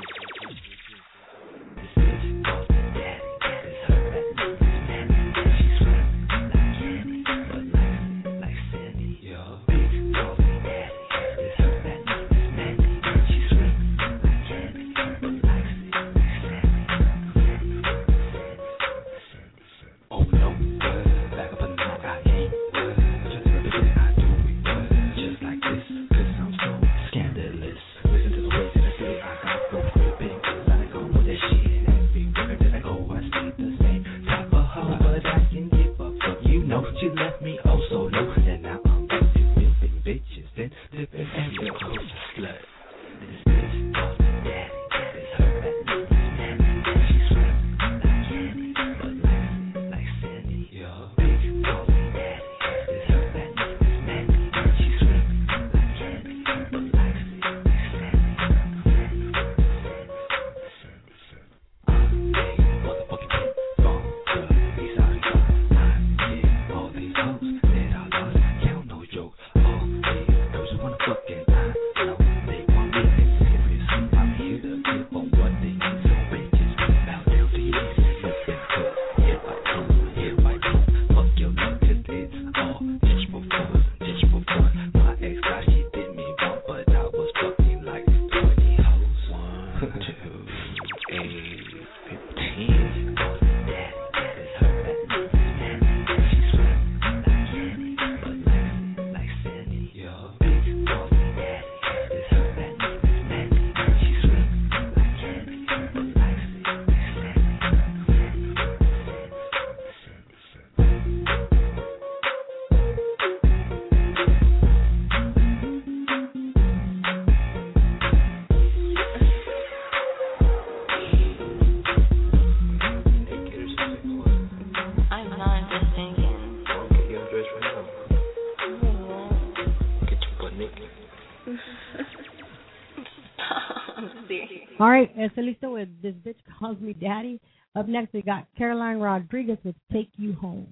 All right, Eselisto with This Bitch Calls Me Daddy. Up next, we got Caroline Rodriguez with Take You Home.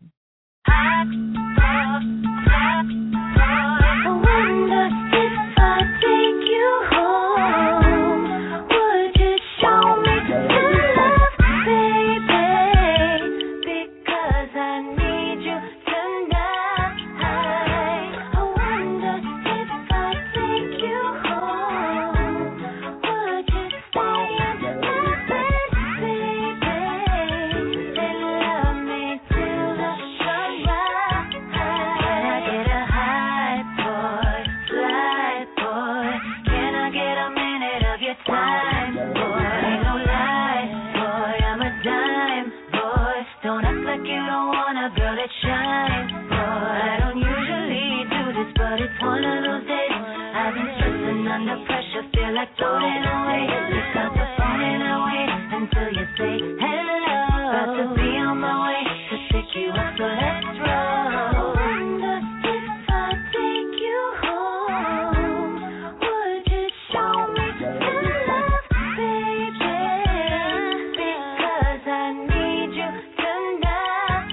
I wonder if I take you home, would you show me love, baby? Because I need you tonight. I wonder if I take you home, would you stay in my bed, baby? Then love me till the sunrise. Can I get a high boy fly? don't want a girl that shines. I don't usually do this, but it's one of those days. I've been stressing under pressure, feel like floating away. Pick up the phone and I wait until you say hello. About to be on my way to pick you up, so let's roll. Wonder if I take you home, would you show me some love, baby? Because I need you tonight.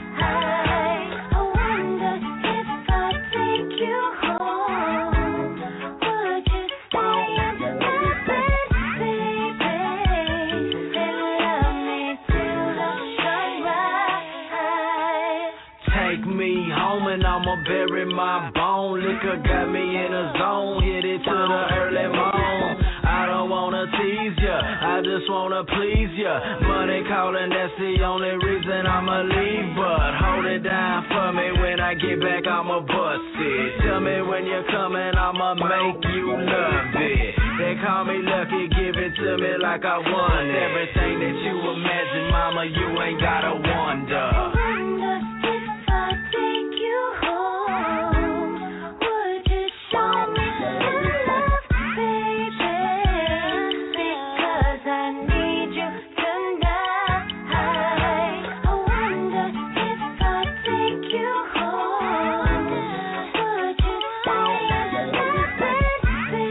I wonder if I take you home, would you stay in my bed, baby? Then love me till the sunrise. Take me home and I'ma bury my bone. Liquor got me in a zone, hit it to the early morn. I don't wanna tease ya, I just wanna please ya. Money calling, that's the only reason I'ma leave. But hold it down for me, when I get back I'ma bust it. Tell me when you're coming, I'ma make you love it. They call me lucky, give it to me like I won. Everything that you imagine, mama, you ain't gotta wonder. Wonder if I take you home, would you show me some love, baby? Because I need you tonight. I wonder if I take you home, would you stay in my bed,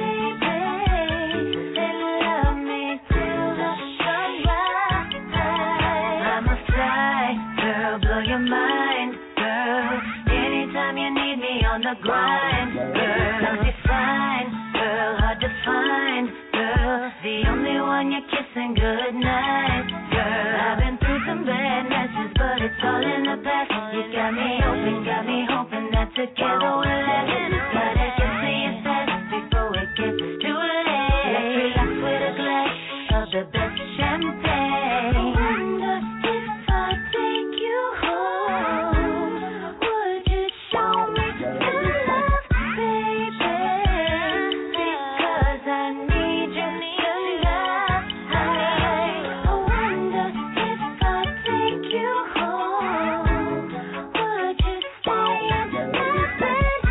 baby? Then love me till the sunrise. I'm a fly girl, blow your mind, girl. Anytime you need me on the grind, girl. I'm defined, girl, hard to find, girl. The only one you're kissing goodnight, girl. I've been through some bad messes, but it's all in the past. You got me hoping that together we'll last. Gotta get to you fast before it gets too late. Let's relax with a glass of the best champagne. Wonder if I take you home, would you show me some love, baby? Because I need you tonight. I wonder if I take you home, would you stay in my bed,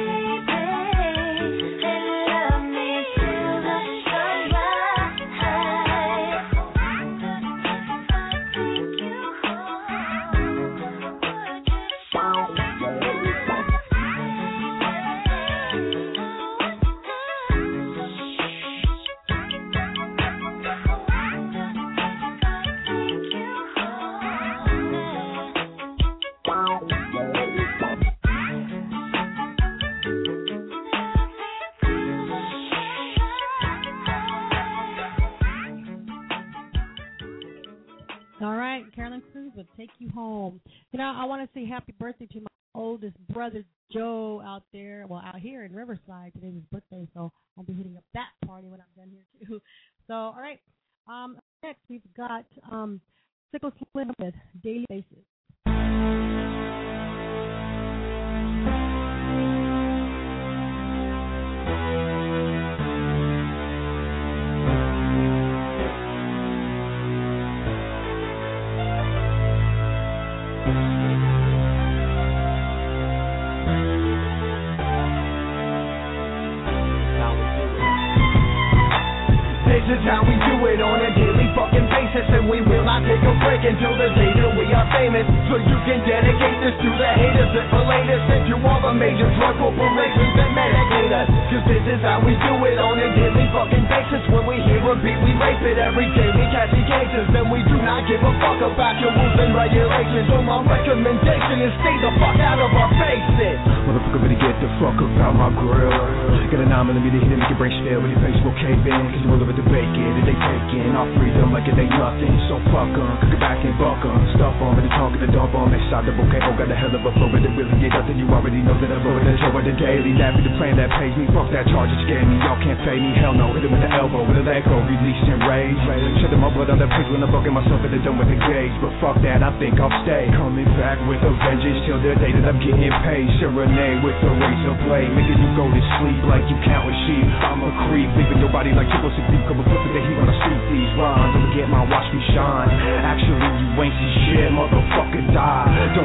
baby? Then love me till the sunrise. All right, Carolyn Cruz will take you home. You know, I want to say happy birthday to my oldest brother, Joe, out there. Well, out here in Riverside. Today's his birthday, so I'll be hitting up that party when I'm done here, too. So, all right. Next, we've got Sickle Slim with Daily Basis. This is how we do it on a daily fucking basis, and we will not take a break until the day that we are famous. So you can dedicate this to the haters that relate us, and to all the major drug corporations that medicate us. Cause this is how we do it on a daily fucking basis. When we hear a beat, we rape it every day. We catching cases, then we do not give a fuck about your rules and regulations. So my recommendation is stay the fuck out of our faces. Motherfucker, better get the fuck up out my grill. Get a 9mm hit and make your brain stale when your face will cave in. Cause you roll over the bacon and they taking our freedom like it ain't nothing. So fuck 'em, cook it back and buck 'em. Stuff on with the tongue and the dump on. Inside the bouquet, oh got a hell of a flow, but it really ain't nothing. You already know that I'm over the show with the daily. That be the plan that pays me. Fuck that charge, it scared me. Y'all can't pay me, hell no. Hit him with the elbow, with a leg go, release and rage. Shut my blood on the page when I'm bugging myself in the dome with the gauge. But fuck that, I think I'll stay. Coming back with a vengeance till the day that I'm getting paid. Serenade with the razor blade, making you go to sleep like you counting sheep. I'm a creep, leaving your body like triple six deep. Couple flip with the heat when I shoot these rhymes. Don't get my watch me shine. Actually, you ain't see shit, motherfucker die. Don't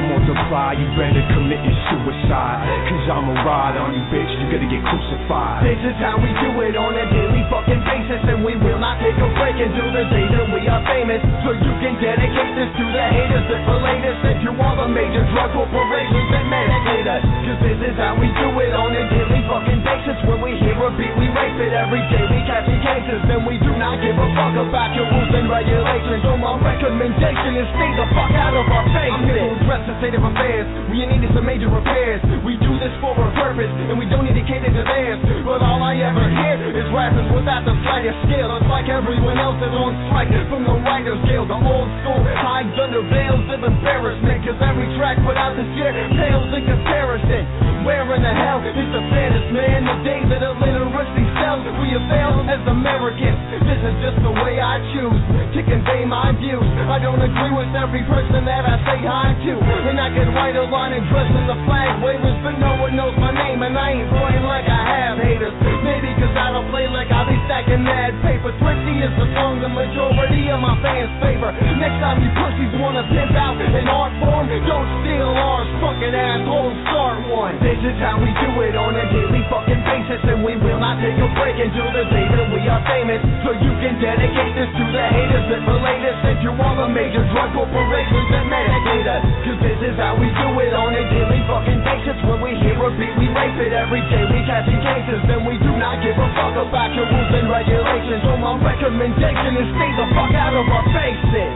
fly, you better commit your suicide. Cause I'ma ride on you, bitch, you gotta get crucified. This is how we do it on a daily fucking basis, and we will not take a break until the day that we are famous. So you can dedicate this to the haters that relate us, and to all the major drug corporations that medicate us. Cause this is how we do it on a daily fucking basis. When we hear a beat, we rape it every day. We catching cases, then we do not give a fuck about your rules and regulations. So my recommendation is stay the fuck out of our face. I'm here to address the state of affairs. We needed some major repairs. We do this for a purpose, and we don't need to cater to theirs. But all I ever hear is rappers without the slightest skill. It's like everyone else is on strike from the writer's guild. The old school hides under veils of embarrassment, cause every track put out this year pales in comparison. Where in the hell is the fairness, man? The days that illiteracy sells, we have failed as Americans. This is just the way I choose to convey my views. I don't agree with every person that I say hi to, and I could write a line and dress in the flag wavers, but no one knows my name, and I ain't playing like I have haters. Maybe cause I don't play like I be stacking mad paper. Twisty is the song the majority of my fans favor. Next time you pussies wanna pimp out an art form, don't steal ours, fucking assholes, start one. This is how we do it on a daily fucking basis, and we will not take a break until the day that we are famous. So you can dedicate this to the haters that relate us, and to all the major drug corporations that medicate us. Cause this is how we do it on a daily fucking basis. When we hear a beat, we rape it every day. We catching cases, then we do not give a fuck about your rules and regulations. So my recommendation is stay the fuck out of our faces.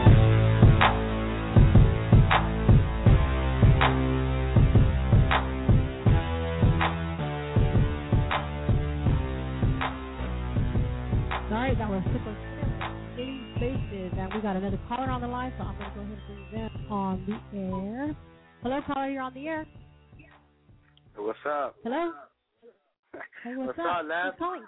Alright, that was Super Daily Spaces, and we got another caller on the line, so I'm going to go ahead and bring them on the air. Hello, caller, you're on the air. What's up? Hello? Hey, what's up? Lad? Who's calling?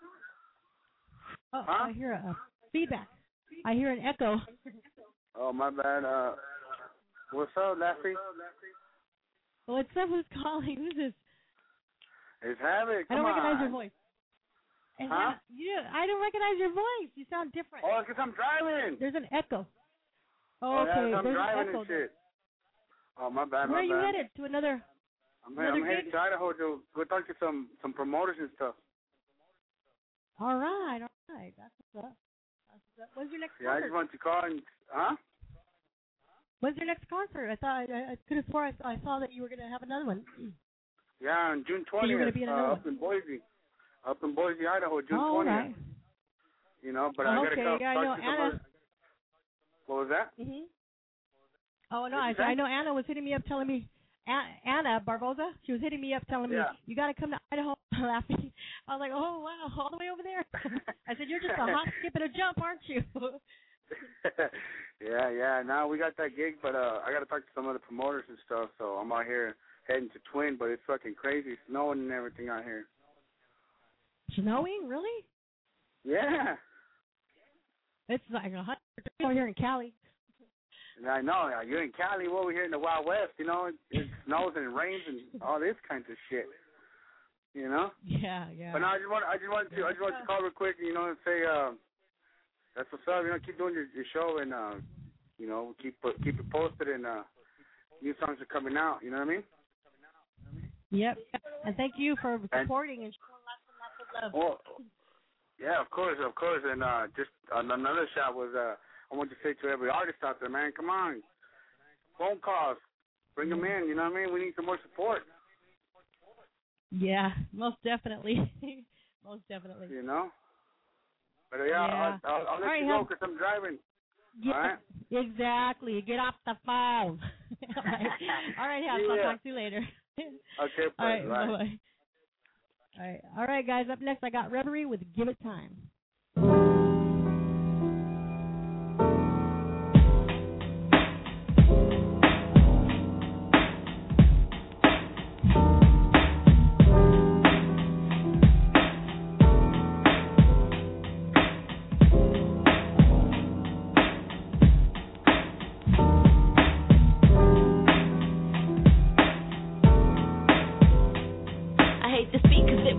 Oh, huh? I hear a feedback. I hear an echo. Oh, my bad. What's up, Laffy? What's up? Who's calling? Who's this? It's Havoc. I don't Come recognize on. your voice. Huh? I don't recognize your voice. You sound different. Oh, it's because I'm driving. There's an echo. Oh, Okay. yeah, I'm There's driving an echo. and shit. Oh, my bad, Where my are you bad. headed? To another? I'm headed to Idaho to go talk to some promoters and stuff. All right. That's what's up. When's your next Yeah, I concert? just wanted to call and, huh? When's your next concert? I thought I could have sworn I saw that you were going to have another one. Yeah, on June 20th, So you're gonna be in another up in Boise. Up in Boise, Idaho, June 20th. All right. You know, but I got to okay, talk yeah, I know to some Anna. other... What was that? Mhm. Oh no, What'd you say? I know Anna was hitting me up telling me. Anna Barboza, she was hitting me up telling me, you got to come to Idaho. Laughing. I was like, oh, wow, all the way over there. I said, you're just a hop, skip, and a jump, aren't you? yeah. Now we got that gig, but I got to talk to some other promoters and stuff, so I'm out here heading to Twin, but it's fucking crazy. It's snowing and everything out here. Snowing? Really? Yeah. It's like 100 degrees over here in Cali. I know. You're in Cali. We're over here in the Wild West. You know, it snows and it rains and all this kinds of shit. You know. Yeah. But no, I just wanted to call real quick. You know, and say that's what's up. You know, keep doing your show and you know, keep it posted and new songs are coming out. You know what I mean? Yep. And thank you for supporting and showing lots of love. Well, yeah, of course. And just another shot was I want to say to every artist out there, man, come on, phone calls, bring them in. You know what I mean? We need some more support. Yeah, most definitely. Most definitely. You know? But yeah. I'll let you go because I'm driving. Yeah, all right? Exactly. Get off the phone. All right, Hal, I'll talk to you later. Okay, all right, bye. Bye-bye. All right, guys, up next I got Reverie with Give It Time.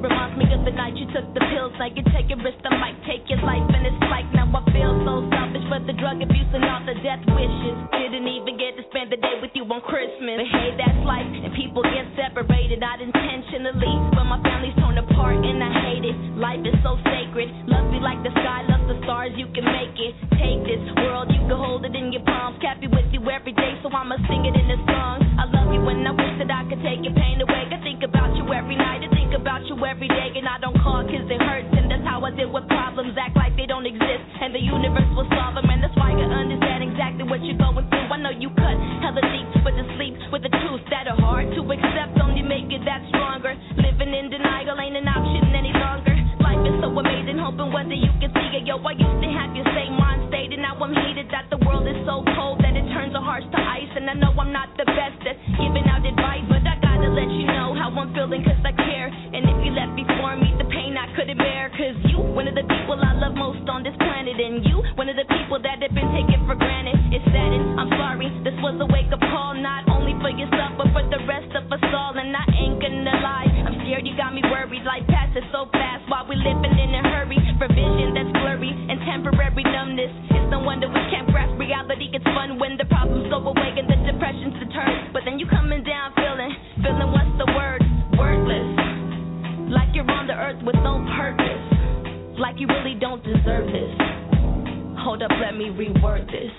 Now you're taking risks, I might take your life, and it's like now I feel so selfish, but but the drug abuse and all the death wishes. Didn't even get to spend the day with you on Christmas. But hey, that's life, and people get separated, not intentionally. But my family's torn apart, and I hate it. Life is so sacred. Love me like the sky, love the stars, you can make it. Take this world, you can hold it in your palms. Cap it with you every day, so I'ma sing it in a song. I love you and I wish that I could take your pain away. I think about you every night, I think about you every day. And I don't call cause it hurts, and that's how I deal with problems. Act like they don't exist, and the universe will solve them. And that's why I understand exactly what you're going through. I know you cut hella deep, but to sleep with the truth that are hard to accept, only make it that stronger. Living in denial ain't an option any longer. Life is so amazing, hoping one day you can see it. Yo, I used to have your same mind state, and now I'm hated that the world is so cold that it turns our hearts to ice. And I know I'm not the best at giving out advice, but I gotta let you know how I'm feeling cause I care. And if you left before me, the pain I couldn't bear. Cause you, one of the people I love most on this planet. And you, one of the people that have been taken for granted. It's sad and I'm sorry, this was a wake-up call. Not only for yourself, but for the rest of us all. And I ain't gonna lie, I'm scared you got me worried. Life passes so fast while we living in a hurry. For vision that's blurry and temporary numbness. It's no wonder we can't grasp reality. It's fun when the problems go away and the depression's deterred. But then you coming down feeling what's the word? Wordless. Like you're on the earth with no purpose. Like you really don't deserve this. Hold up, let me reword this.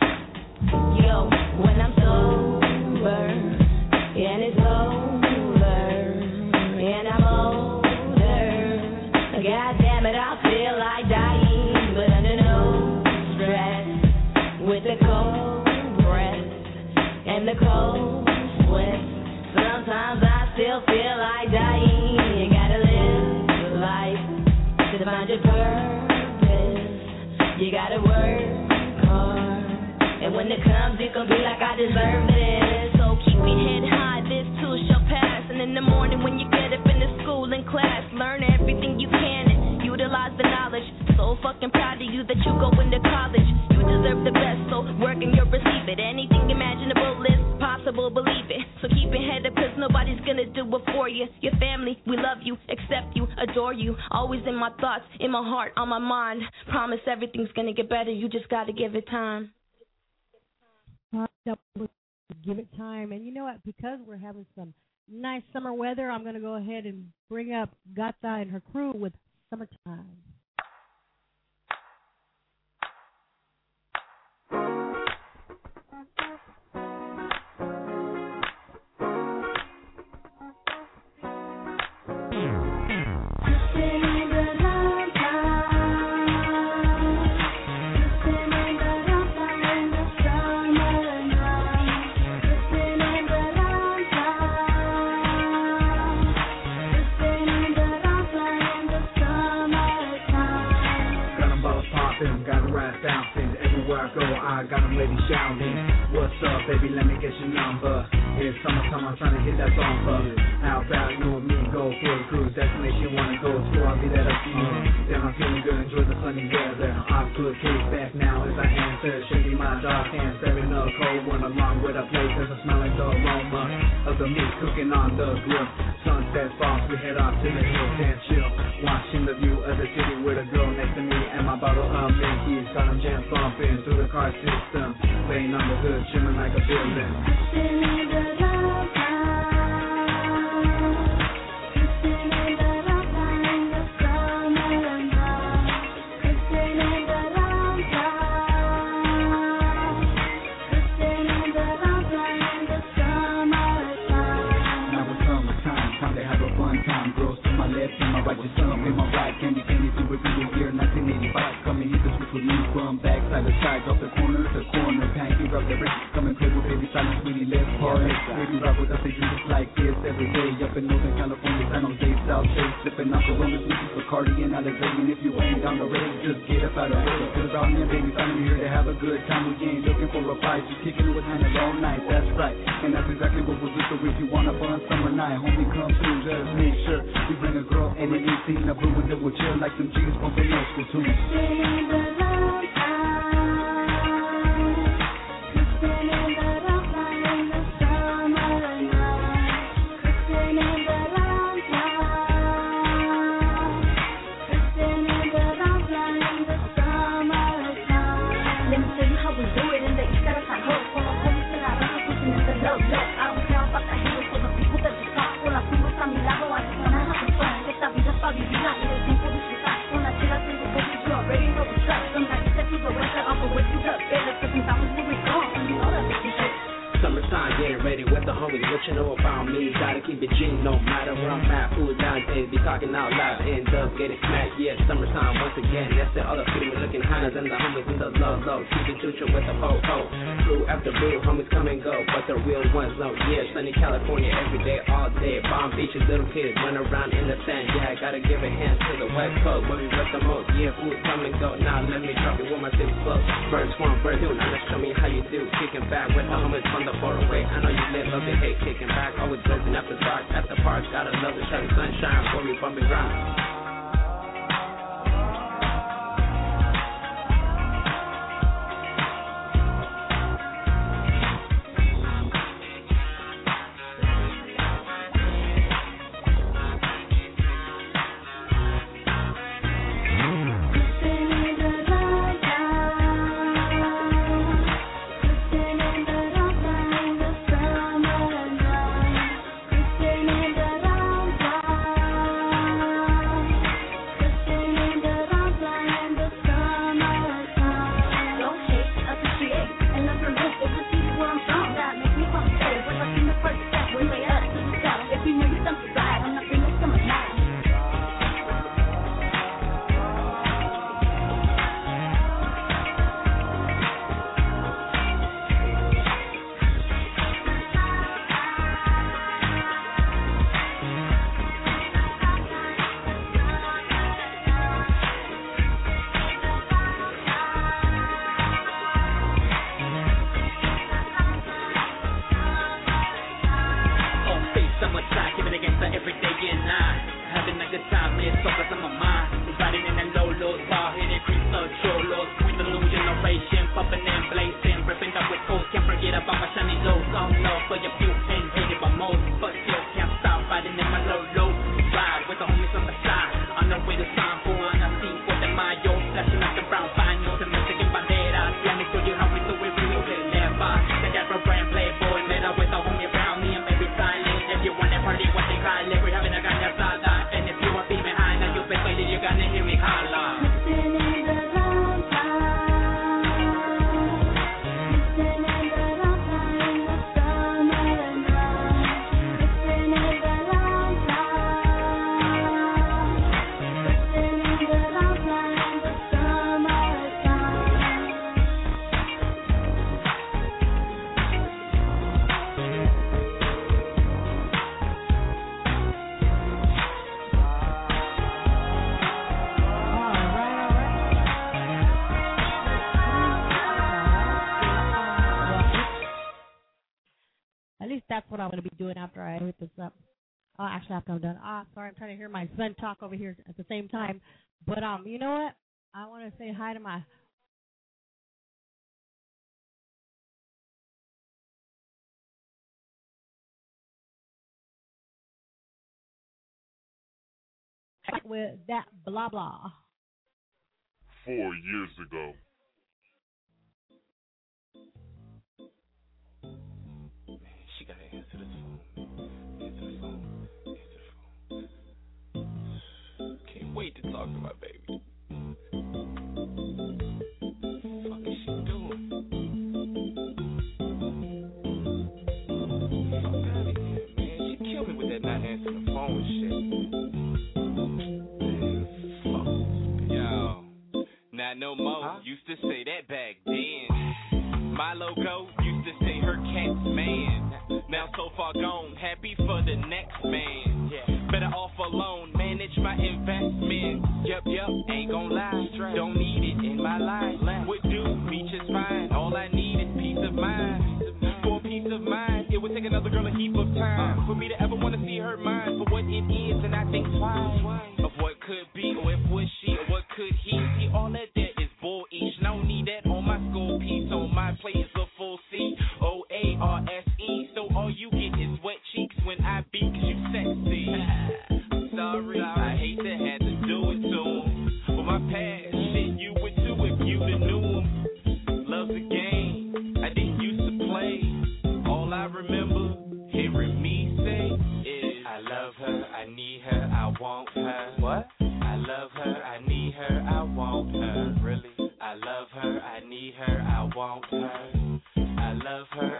Yo, when I'm sober and it's over and I'm older, God damn it, I feel like dying, but under no stress. With the cold breath and the cold sweat, sometimes I still feel like dying. You gotta live life to find your purpose. You gotta work hard, and when it comes, it gon' be like I deserve this. So keep your head high, this too shall pass. And in the morning when you get up into school and class, learn everything you can and utilize the knowledge. So fucking proud of you that you go into college. You deserve the best, so work and you'll receive it. Anything imaginable is possible, believe it. So keep your head up, cause nobody's gonna do it for you. Your family, we love you, accept you, adore you. Always in my thoughts, in my heart, on my mind. Promise everything's gonna get better, you just gotta give it time. Give it time. And you know what? Because we're having some nice summer weather, I'm going to go ahead and bring up Gata and her crew with Summertime. I got them ladies shouting, what's up, baby, let me get your number. It's summertime, I'm trying to hit that bumper. How about you and me go for a cruise, destination wanna go to, I'll be that up to you. Then I'm feeling good, enjoy the sunny weather. I put kick back now as I answer, shaking my dark hands, staring up cold one along with a plate, cause I smell like the aroma of the meat cooking on the grill. Sunset falls, we head off to the hills and chill, watching the view of the city with a girl next to me and my bottle of Mickey's. Got them jam bumping through the car system, laying on the hood, shimmering like a building. Side off the corner, pancake up the ring. Coming clear with baby silent, sweetie, let's party. Baby, rock with us, they do this like this every day. Up in Northern California, San Jose, South Bay. Sipping off the Coronas, Mrs. Bacardi and Alizé. And if you ain't down the road, just get up out of bed. Cause around here, baby, I'm here to have a good time. We ain't looking for a fight, just kicking it with Hannah all night, that's right. And that's exactly what we'll do, so if you want a fun summer night, homie, come through, just make sure we bring a girl and an 18 a blue that will chill like some G's bumping old school tunes. getting ready with the homies. What you know about me? Gotta keep it G, no matter where I'm at. Who's nowadays be talking out loud, end up getting smacked. Yeah, summertime once again. That's it. All the people looking higher than the homies in the low. Keep it choo-choo with the po-po. Crew after blue, homies come and go, but the real ones know. Yeah, sunny California every day, all day. Palm Beaches, little kids run around in the sand. Yeah, I gotta give a hand to the West Coast, where we rest the most. Yeah, food come and go. Now let me drop it with my city close. Birds swarm, birds do. Now let's show me how you do. Kicking back with the homies on the borderway. I know you live, love it, hate kicking back. Always blazing after dark at the park. Gotta love the shining sunshine before we bumping ground. That's what I'm going to be doing after I hit this up. Actually, after I'm done. Sorry, I'm trying to hear my son talk over here at the same time. But you know what? I want to say hi to my with that blah blah. 4 years ago. She gotta answer this phone. Answer the phone. Answer the phone. Can't wait to talk to my baby. What the fuck is she doing? Fuck out of here, man. She killed me with that not answering the phone shit. Fuck. Yo, not no more. Used to say that back then. My logo used to say her cat's man. Now so far gone, happy for the next man. Better off alone, manage my investment. Yup, ain't gon' lie, don't need it in my life. Would do me just fine, all I need is peace of mind. For peace of mind, it would take another girl a heap of time for me to ever wanna see her mind for what it is, and I think twice of what could be, or if was she, or what could he. See, all that there is bullish, no need that on my school piece. On my plate is a full C-O-A-R-S-E, so all you get is wet cheeks when I beat, cause you sexy. Sorry, I hate to have to do it to him, but my past shit you would too if you the knew him. Love's a game I didn't used to play. All I remember hearing me say is I love her, I need her, I want her. What? I love her, I need her, I want her. Really? I love her, I need her, I want her. I love her, I need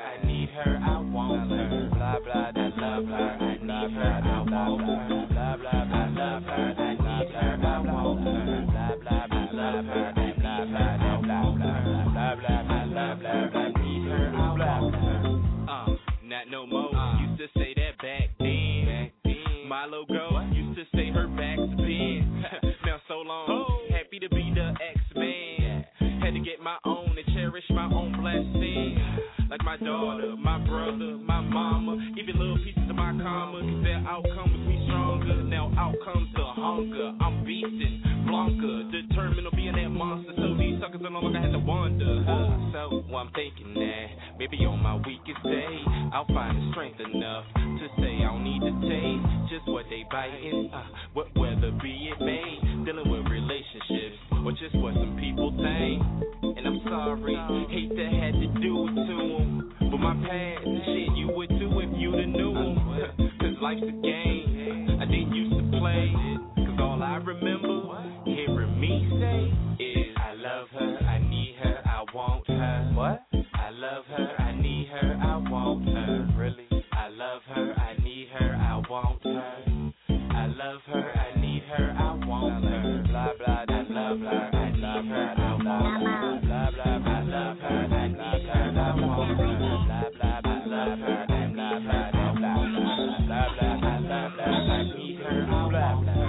her, I want her. Blah blah, I love her, I need her, I want her. Blah blah, I love her, I need her, I want her. Blah blah, I love her, I need her, I want her. Blah blah, I love her, I need her, I want her. Not no more. Used to say that back then. My logo used to say her back's been. Now so long, happy to be the X-Man. Had to get my own and cherish my own blessings. Like my daughter, my brother, my mama, even little pieces of my karma. Cause their outcome was me stronger. Now out comes the hunger. I'm beastin', Blanca, determined to being that monster. So these suckers no longer have to wonder. So I'm thinking that maybe on my weakest day, I'll find the strength enough to say I don't need to taste just what they biting. What whether be it may, dealing with relationships or just what some people think. And I'm sorry, hate that had to do it to them. But my past, shit, you would too if you'd have knew them. Cause life's a game I didn't used to play. Cause all I remember hearing me say is I love her, I need her, I want her. What? I love her, I need her, I want her. Really? I love her, I need her, I want her. I love her, I need her, I want her. Blah blah, I love her, I need her, I want her. Blah blah, I love her, I need her, I want her. Blah blah, I love her, I need her, I want her. Blah blah, I love her, I need her, I want her.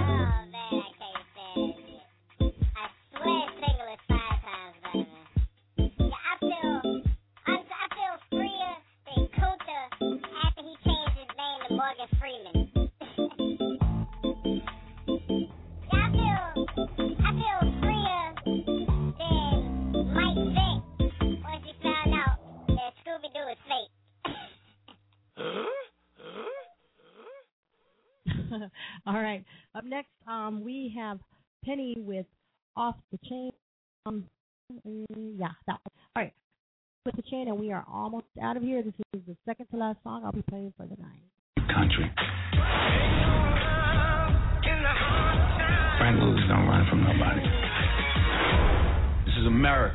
Morgan Freeman. I feel freer than Mike Vick once he found out that Scooby-Doo is fake. All right. Up next, we have Penny with Off the Chain. Yeah, that one. All right. With the chain, and we are almost out of here. This is the second to last song I'll be playing for the night. Country. Frank Lucas don't run from nobody. This is America.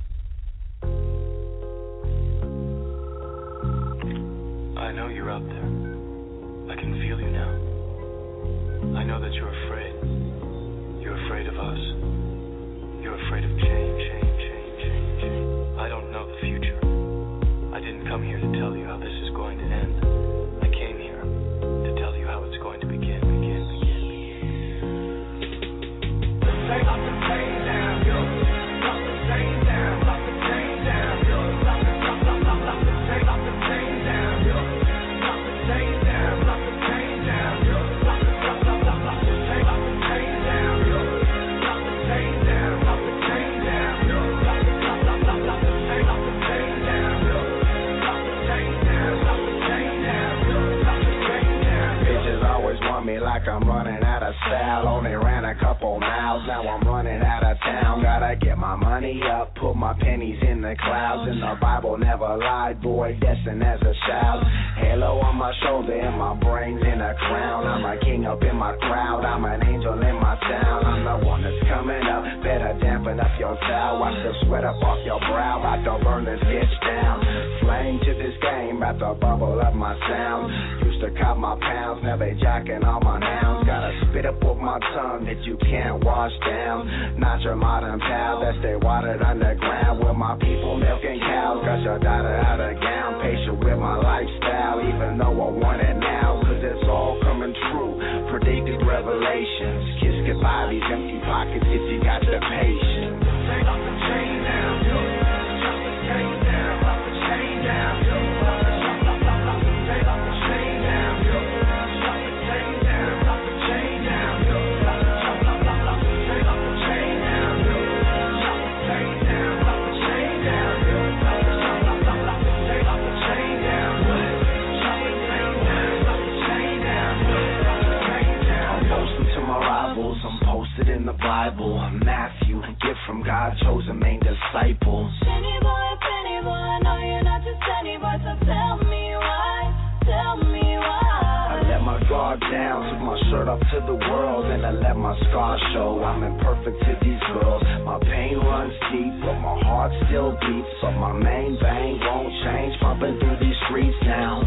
I know you're out there. I can feel you now. I know that you're afraid. You're afraid of us. You're afraid of change. I don't know the future. I didn't come here to tell you how this is going to end. I came here to tell you how it's going to begin. Take off the chain down, yo. Lock the chain down, lock the chain down, yo. Lock the chain off the chain down, yo. Lock the chain down, lock the chain down, yo. Lock the chain off the chain down, yo. Lock the chain down, lock the chain down, yo. Lock the chain off the chain down, yo. Lock the chain down, lock the chain down, yo. Lock the chain down. Bitches always want me like I'm running out of style. Only ran a couple miles, now I'm running out of town. Gotta get my money up, put my pennies in the clouds. And the Bible never lied, boy, destined as a child. Halo on my shoulder and my brains in a crown. I'm a king up in my crowd, I'm an angel in my town. I'm the one that's coming up, better dampen up your towel. Watch the sweat up off your brow, about to burn this bitch down. Flame to this game, about to bubble up my sound. Used to cop my pounds, now they jacking all my nouns. Gotta spit up with my tongue that you can't wash down. Not your modern pal that stay watered underground. With my people milking cows, got your daughter out of gown. Patient with my lifestyle, even though I want it now. Cause it's all coming true, predicted revelations. Kiss goodbye these empty pockets if you got the patience. Take off the chain down, yo. Drop the chain down, lock the chain down, yo. Take off the chain down, yo. Drop the chain down, lock the chain down, yo. Take off the chain down, yo. Drop the chain down, lock the chain down, yo. Take off the chain down, yo. Drop the chain down, lock the chain down, yo. I'm posting to my rivals, I'm posted in the Bible. Matthew, gift from God, chosen main disciple. Penny boy, I know you're not just any boy, so tell me why. I let my guard down, took my shirt off to the world, and I let my scars show. I'm imperfect to these girls. My pain runs deep, but my heart still beats. So my main vein won't change, pumping through these Freetown.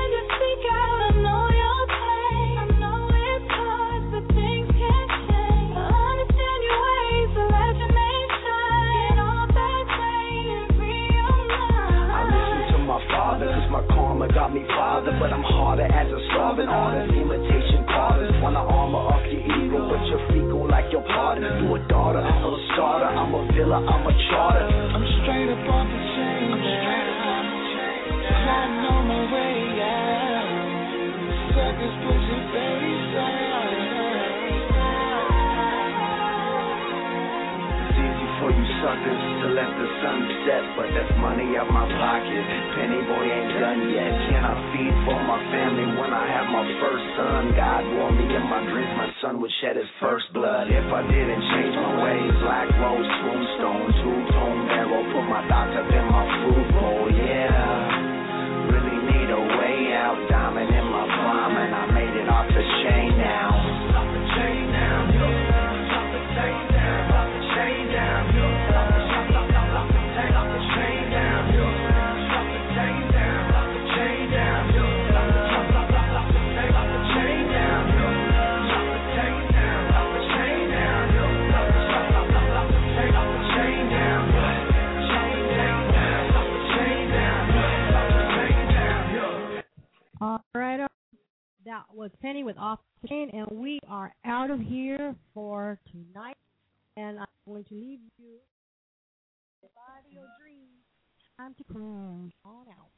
My karma got me father, but I'm harder as a starving artist. Imitation carders wanna armor up your ego, but you're fecal like your partner. You a daughter, I'm a starter, I'm a villa, I'm a charter. I'm straight up off the chain, plotting on my way out. Suckers pushing face out. For you suckers to let the sun set, but that's money out my pocket. Penny boy ain't done yet. Can I feed for my family when I have my first son? God warned me in my dreams my son would shed his first blood. If I didn't change my ways, black rose, tombstone, two-tone marrow, put my thoughts up in my food bowl, yeah. Really need a way out, diamond in my palm, and I made it off the chain now. Off the chain now, yo. Off the chain down, off the chain down. All right, that was Penny with Off the Chain, and we are out of here for tonight. And I'm going to leave you with audio dreams. Time to cruise on out.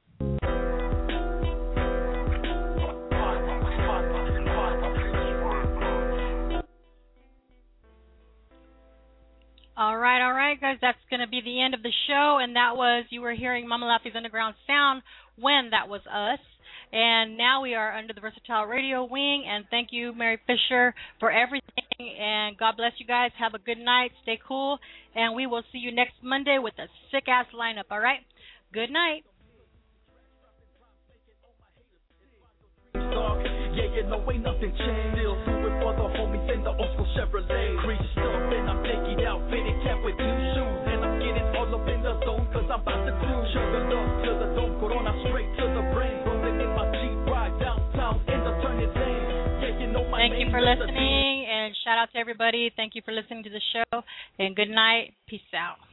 All right, guys. That's going to be the end of the show, and that was, you were hearing Mama Laffy's Underground Sound, When That Was Us. And now we are under the Versatile Radio wing, and thank you, Mary Fisher, for everything, and God bless you guys. Have a good night. Stay cool, and we will see you next Monday with a sick-ass lineup, all right? Good night. Yeah, you know, ain't nothing changed. Still do it for the homies in the old school Chevrolet. Creased up and I'm taking out, fitted cap with 2 shoes. And I'm getting all up in the zone, cause I'm about to cruise. Sugar up to the dome, Corona straight to the brain. Rolling in my Jeep ride downtown in the turning lane. Yeah, you know, my Thank you for listening, and shout out to everybody. Thank you for listening to the show, and good night. Peace out.